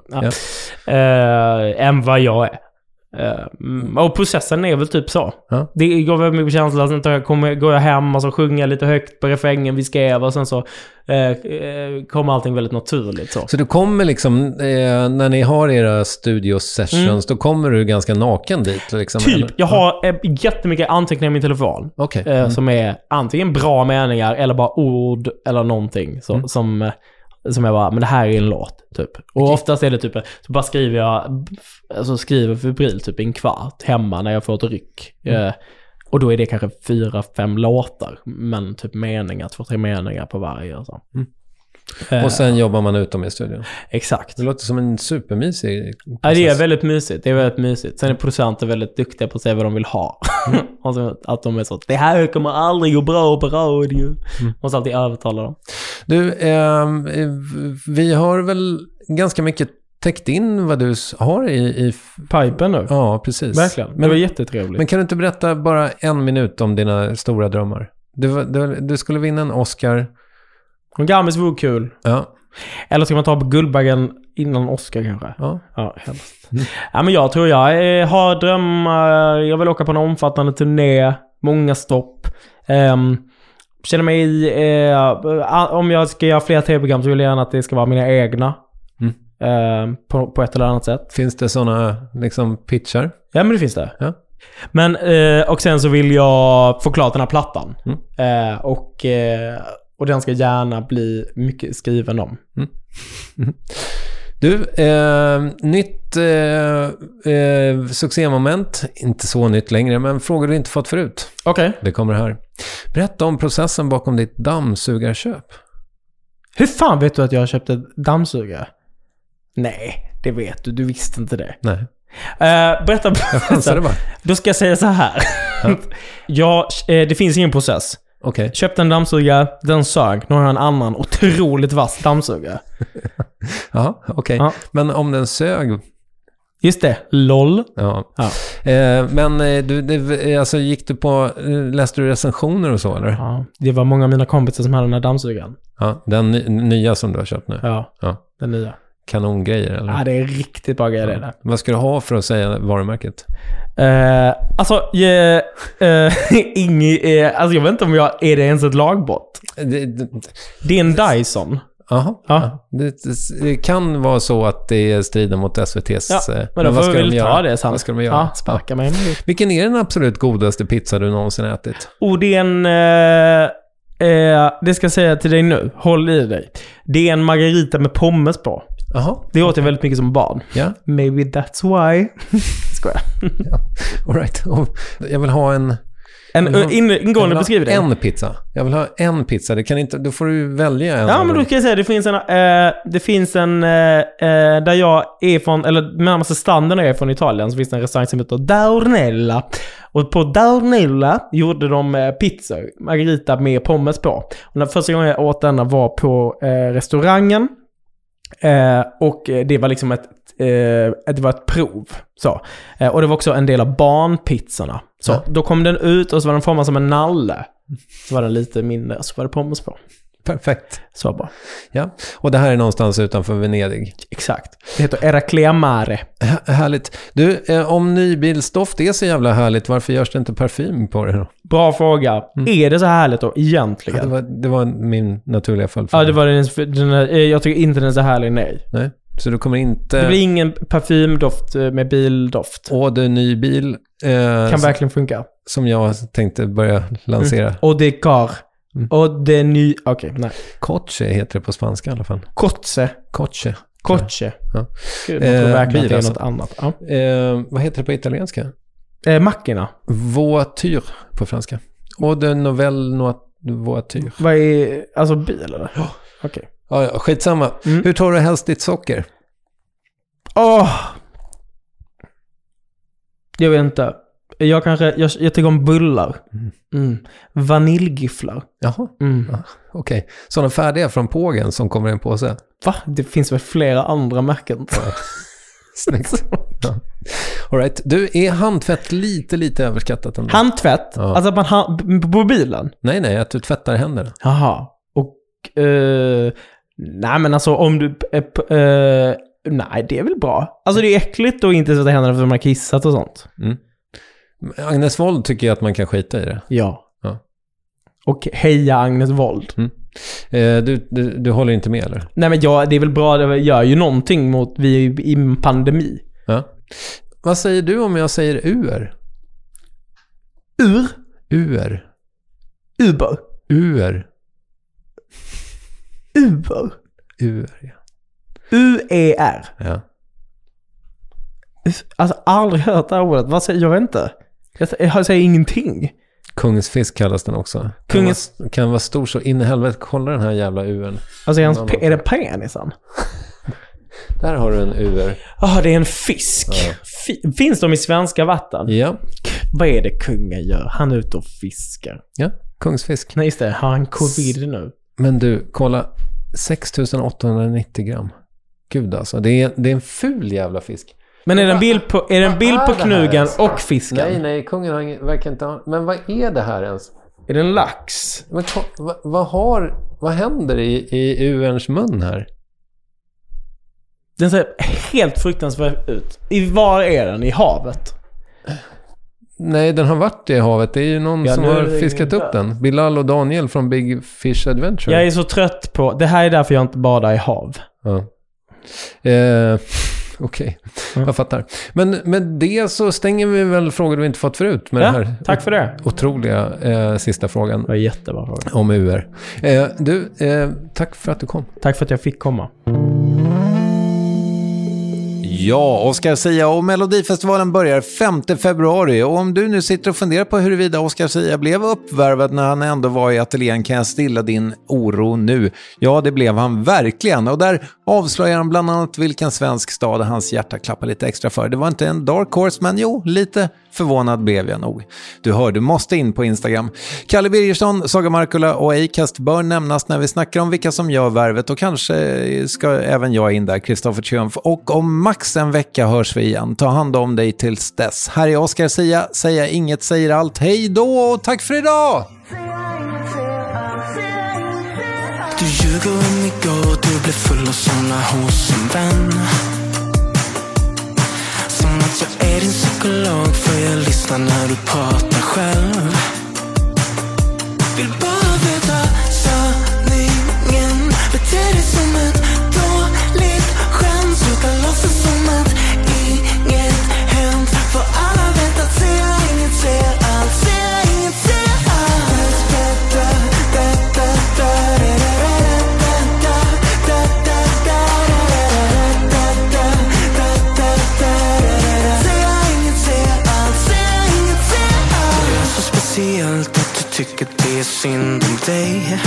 Än vad jag är. Och processen är väl typ så. Det går väl mycket känsla. Sen går jag hem och så sjunger jag lite högt på refrängen vi skrev, och sen så kommer allting väldigt naturligt så du kommer liksom när ni har era studio sessions då kommer du ganska naken dit liksom, typ, eller? Jag har jättemycket anteckningar i min telefon som är antingen bra meningar eller bara ord eller någonting som jag bara, men det här är en låt typ. Och oftast är det typ, så bara skriver febril typ en kvart hemma när jag får ett ryck. Och då är det kanske 4-5 låtar, men typ 2-3 meningar på varje och så. Och sen jobbar man utom i studion. Exakt. Det låter som en supermysig process. Ja, det är väldigt mysigt. Sen är producenter väldigt duktiga på att säga vad de vill ha. Och så, att de är så, det här kommer aldrig gå bra på radio. Och så alltid övertala dem. Du, vi har väl ganska mycket täckt in vad du har i pipen nu. Ja, precis. Verkligen. Men det var jättetrevligt. Men kan du inte berätta bara 1 minut om dina stora drömmar? Du skulle vinna en Oscar. En Grammis vore kul. Ja. Eller ska man ta på Guldbaggen innan Oscar kanske? Ja, helst. Ja, men jag tror jag har drömmar. Jag vill åka på en omfattande turné. Många stopp. Känner mig... om jag ska göra fler tv-program så vill jag gärna att det ska vara mina egna. På ett eller annat sätt. Finns det sådana liksom pitchar? Ja, men det finns det. Ja. Men, och sen så vill jag få klart den här plattan. Och den ska gärna bli mycket skriven om. Du, nytt succémoment. Inte så nytt längre, men frågor du inte fått förut. Okej. Det kommer här. Berätta om processen bakom ditt dammsugarköp. Hur fan vet du att jag har köpt ett dammsugare? Nej, det vet du. Du visste inte det. Nej. Berätta. Jag chansade bara. Då ska jag säga så här. Det finns ingen process. Okay. Köpte en dammsugare, den sög. Nu har jag en annan otroligt vass dammsugare. Ja, okej. Ja. Men om den sög... Just det, LOL. Ja. Men alltså gick du på... Läste du recensioner och så, eller? Ja, det var många av mina kompisar som hade den här dammsugaren. Ja, den nya som du har köpt nu? Ja. Den nya. Kanongrejer, eller? Ja, det är riktigt bra grejer det där. Vad ska du ha för att säga varumärket? Alltså jag vet inte om är det ens ett lagbott. Det är en Dyson. Aha. Ja. Det kan vara så att det strider mot SVT:s... Ja, men då får vi väl ta det sen. Vad ska de göra? Ja, sparka mig. Vilken är den absolut godaste pizza du någonsin ätit? Det är en... det ska jag säga till dig nu. Håll i dig. Det är en margarita med pommes på. Jaha. Det åt jag väldigt mycket som barn. Ja. Maybe that's why. Skojar. Ja. All right. Jag vill ha Ingående beskriver det. En pizza. Jag vill ha en pizza. Det kan inte, då får du välja en. Ja, men då kan jag säga det finns en där jag är från, eller närmaste standen är från Italien, så finns det en restaurang som heter Daurnella. Och på Daurnella gjorde de pizza, margarita med pommes på. Och den första gången jag åt denna var på restaurangen. Och det var liksom det var ett prov så. Och det var också en del av barnpizzorna. Så då kom den ut och så var den formad som en nalle. Så var den lite mindre, så var det pommes på. Perfekt. Så bara. Ja, och det här är någonstans utanför Venedig. Exakt. Det heter Eraclea Mare. Härligt. Du, om nybilsdoft är så jävla härligt, varför görs det inte parfym på det då? Bra fråga. Är det så härligt då egentligen? Ja, det var min naturliga fall. Ja, det var jag tycker inte den är så härlig, nej. Nej. Så du kommer inte... Det blir ingen parfymdoft med bildoft. Och det är ny bil. Kan verkligen funka. Som jag tänkte börja lansera. Och det är car. Och det är ny... Okej, nej. Coche heter det på spanska i alla fall. Coche. Ja. Gud, man tror verkligen att det är något annat. Ja. Vad heter det på italienska? Macchina. Voiture på franska. Och de nouvelle voiture. Vad är... Alltså bil eller? Ja. Okej. Ja, skitsamma. Hur tar du helst ditt socker? Jag vet inte. Jag tycker om bullar. Vaniljgifflar. Jaha. Okej. Sådana färdiga från Pågen som kommer i en påse. Va? Det finns väl flera andra märken. Snyggt. Ja. All right. Du, är handtvätt lite överskattat ändå? Handtvätt? Ja. Alltså att man på bilen? Nej, att du tvättar händerna. Jaha. Och nej, men alltså om du nej, det är väl bra. Alltså det är äckligt och inte så att händerna för att man har kissat och sånt. Agnes Wold tycker att man kan skita i det. Ja. Och heja Agnes Wold. Du håller inte med eller? Nej, men det är väl bra. Det gör ju någonting mot vi är i en pandemi. Ja. Vad säger du om jag säger UR? Uber? UR, ja. UER. Ja. Alltså aldrig hört det här ordet. Vad säger jag inte? Jag säger ingenting. Kungsfisk kallas den också. Kan vara stor så in i helvete. Kolla den här jävla UR:n. Alltså är det penisen? Där har du en UR. Det är en fisk. Ja. Finns de i svenska vatten? Ja. Vad är det kungen gör? Han är ute och fiskar. Ja, kungsfisk. Nej, just det. Har han covid nu? Men du, kolla. 6890 gram. Gud alltså. Det är en ful jävla fisk. Men är det en bild på knugen och fisken? Nej, kungen verkar inte ha... Men vad är det här ens? Är det en lax? Men vad händer i UR:s mun här? Den ser helt fruktansvärt ut. Var är den? I havet? Nej, den har varit i havet. Det är ju någon som har fiskat upp den. Bilal och Daniel från Big Fish Adventure. Jag är så trött på... Det här är därför jag inte badar i hav. Ja. Okej, jag fattar. Men med det så stänger vi väl frågor du inte fått förut. Med den här tack för det. Otroliga sista frågan. Det var jättebra fråga. Om UR. Tack för att du kom. Tack för att jag fick komma. Ja, Oscar Sia och Melodifestivalen börjar 5 februari och om du nu sitter och funderar på huruvida Oscar Sia blev uppvärvad när han ändå var i ateljén kan jag stilla din oro nu. Ja, det blev han verkligen och där avslöjar han bland annat vilken svensk stad hans hjärta klappar lite extra för. Det var inte en dark horse, men jo, lite förvånad blev jag nog. Du hör, du måste in på Instagram. Kalle Birgersson, Saga Markula och Acast bör nämnas när vi snackar om vilka som gör värvet och kanske ska även jag in där, Kristoffer Triumf. Och om max en vecka hörs vi igen. Ta hand om dig tills dess. Här är Oscar Sia, säga inget, säger allt. Hej då och tack för idag! Du ljuger om igår, du blev full och somnar hos en vän. Som att jag är din psykolog, för jag lyssnar när du pratar själv. Vill bara veta sanningen, beter dig som ett dåligt skämt. Sluta låtsas som att inget hänt, för alla vet att säga inget, säger allt, säga inget, säger allt. det är synd om dig.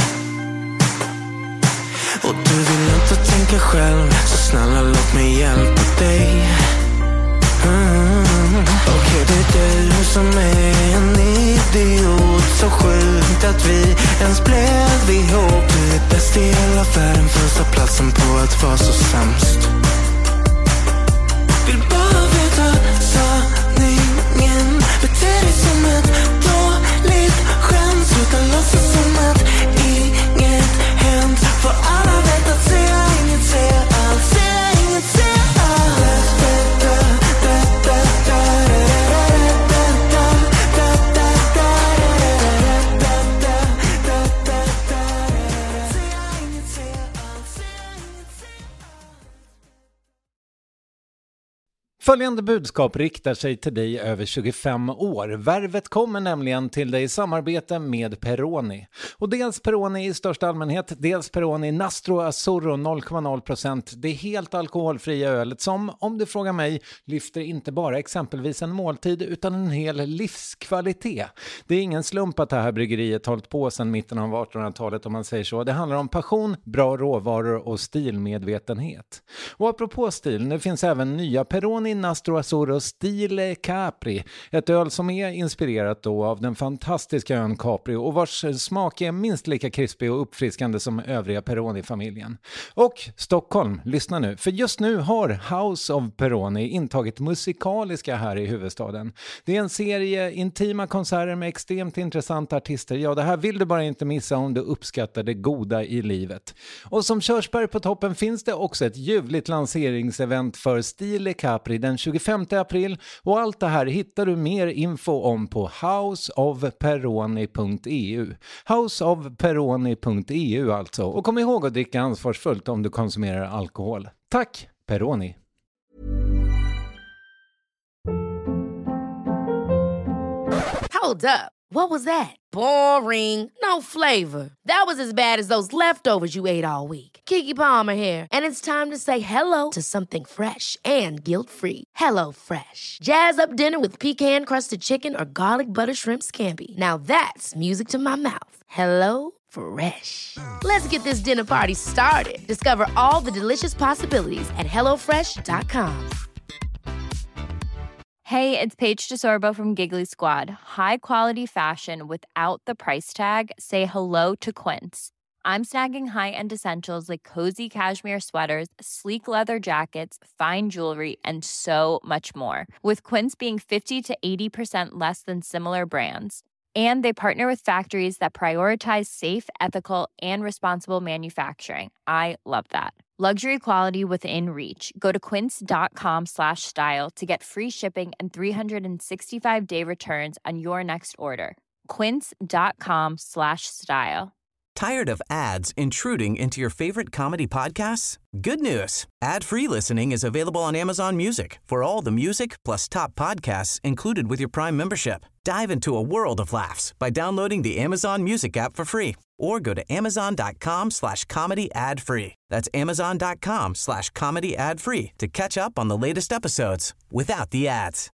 Och du vill inte tänka själv, så snälla låt mig hjälpa dig. Okej, det är du som är en idiot. Så sjukt att vi ens blev ihop. Du är bäst i hela världen, första platsen på att vara så sämst. Vill bara veta sanningen. Bete dig som ett dåligt skämt. Sluta låtsas som att inget hänt. För alla vet att säga inget, säga allt. Säga inget, säga allt. Följande budskap riktar sig till dig över 25 år. Värvet kommer nämligen till dig i samarbete med Peroni. Och dels Peroni i största allmänhet, dels Peroni Nastro Azzurro 0,0%. Det är helt alkoholfria ölet som, om du frågar mig, lyfter inte bara exempelvis en måltid utan en hel livskvalitet. Det är ingen slump att det här bryggeriet hållit på sedan mitten av 1800-talet om man säger så. Det handlar om passion, bra råvaror och stilmedvetenhet. Och apropå stil, nu finns även nya Peroni Nastro Azzurro Stile Capri, ett öl som är inspirerat då av den fantastiska ön Capri och vars smak är minst lika krispig och uppfriskande som övriga Peroni-familjen. Och Stockholm, lyssna nu, för just nu har House of Peroni intagit musikaliska här i huvudstaden. Det är en serie intima konserter med extremt intressanta artister. Ja, det här vill du bara inte missa om du uppskattar det goda i livet. Och som körsbär på toppen finns det också ett ljuvligt lanseringsevent för Stile Capri den 25 april och allt det här hittar du mer info om på houseofperoni.eu. Houseofperoni.eu alltså. Och kom ihåg att dricka ansvarsfullt om du konsumerar alkohol. Tack, Peroni! Hold up. What was that? Boring. No flavor. That was as bad as those leftovers you ate all week. Keke Palmer here, and it's time to say hello to something fresh and guilt-free. Hello Fresh. Jazz up dinner with pecan-crusted chicken or garlic butter shrimp scampi. Now that's music to my mouth. Hello Fresh. Let's get this dinner party started. Discover all the delicious possibilities at hellofresh.com. Hey, it's Paige DeSorbo from Giggly Squad. High quality fashion without the price tag. Say hello to Quince. I'm snagging high-end essentials like cozy cashmere sweaters, sleek leather jackets, fine jewelry, and so much more. With Quince being 50 to 80% less than similar brands. And they partner with factories that prioritize safe, ethical, and responsible manufacturing. I love that. Luxury quality within reach. Go to quince.com/style to get free shipping and 365-day returns on your next order. Quince.com/style. Tired of ads intruding into your favorite comedy podcasts? Good news. Ad-free listening is available on Amazon Music for all the music plus top podcasts included with your Prime membership. Dive into a world of laughs by downloading the Amazon Music app for free or go to amazon.com/comedy ad-free. That's amazon.com/comedy ad-free to catch up on the latest episodes without the ads.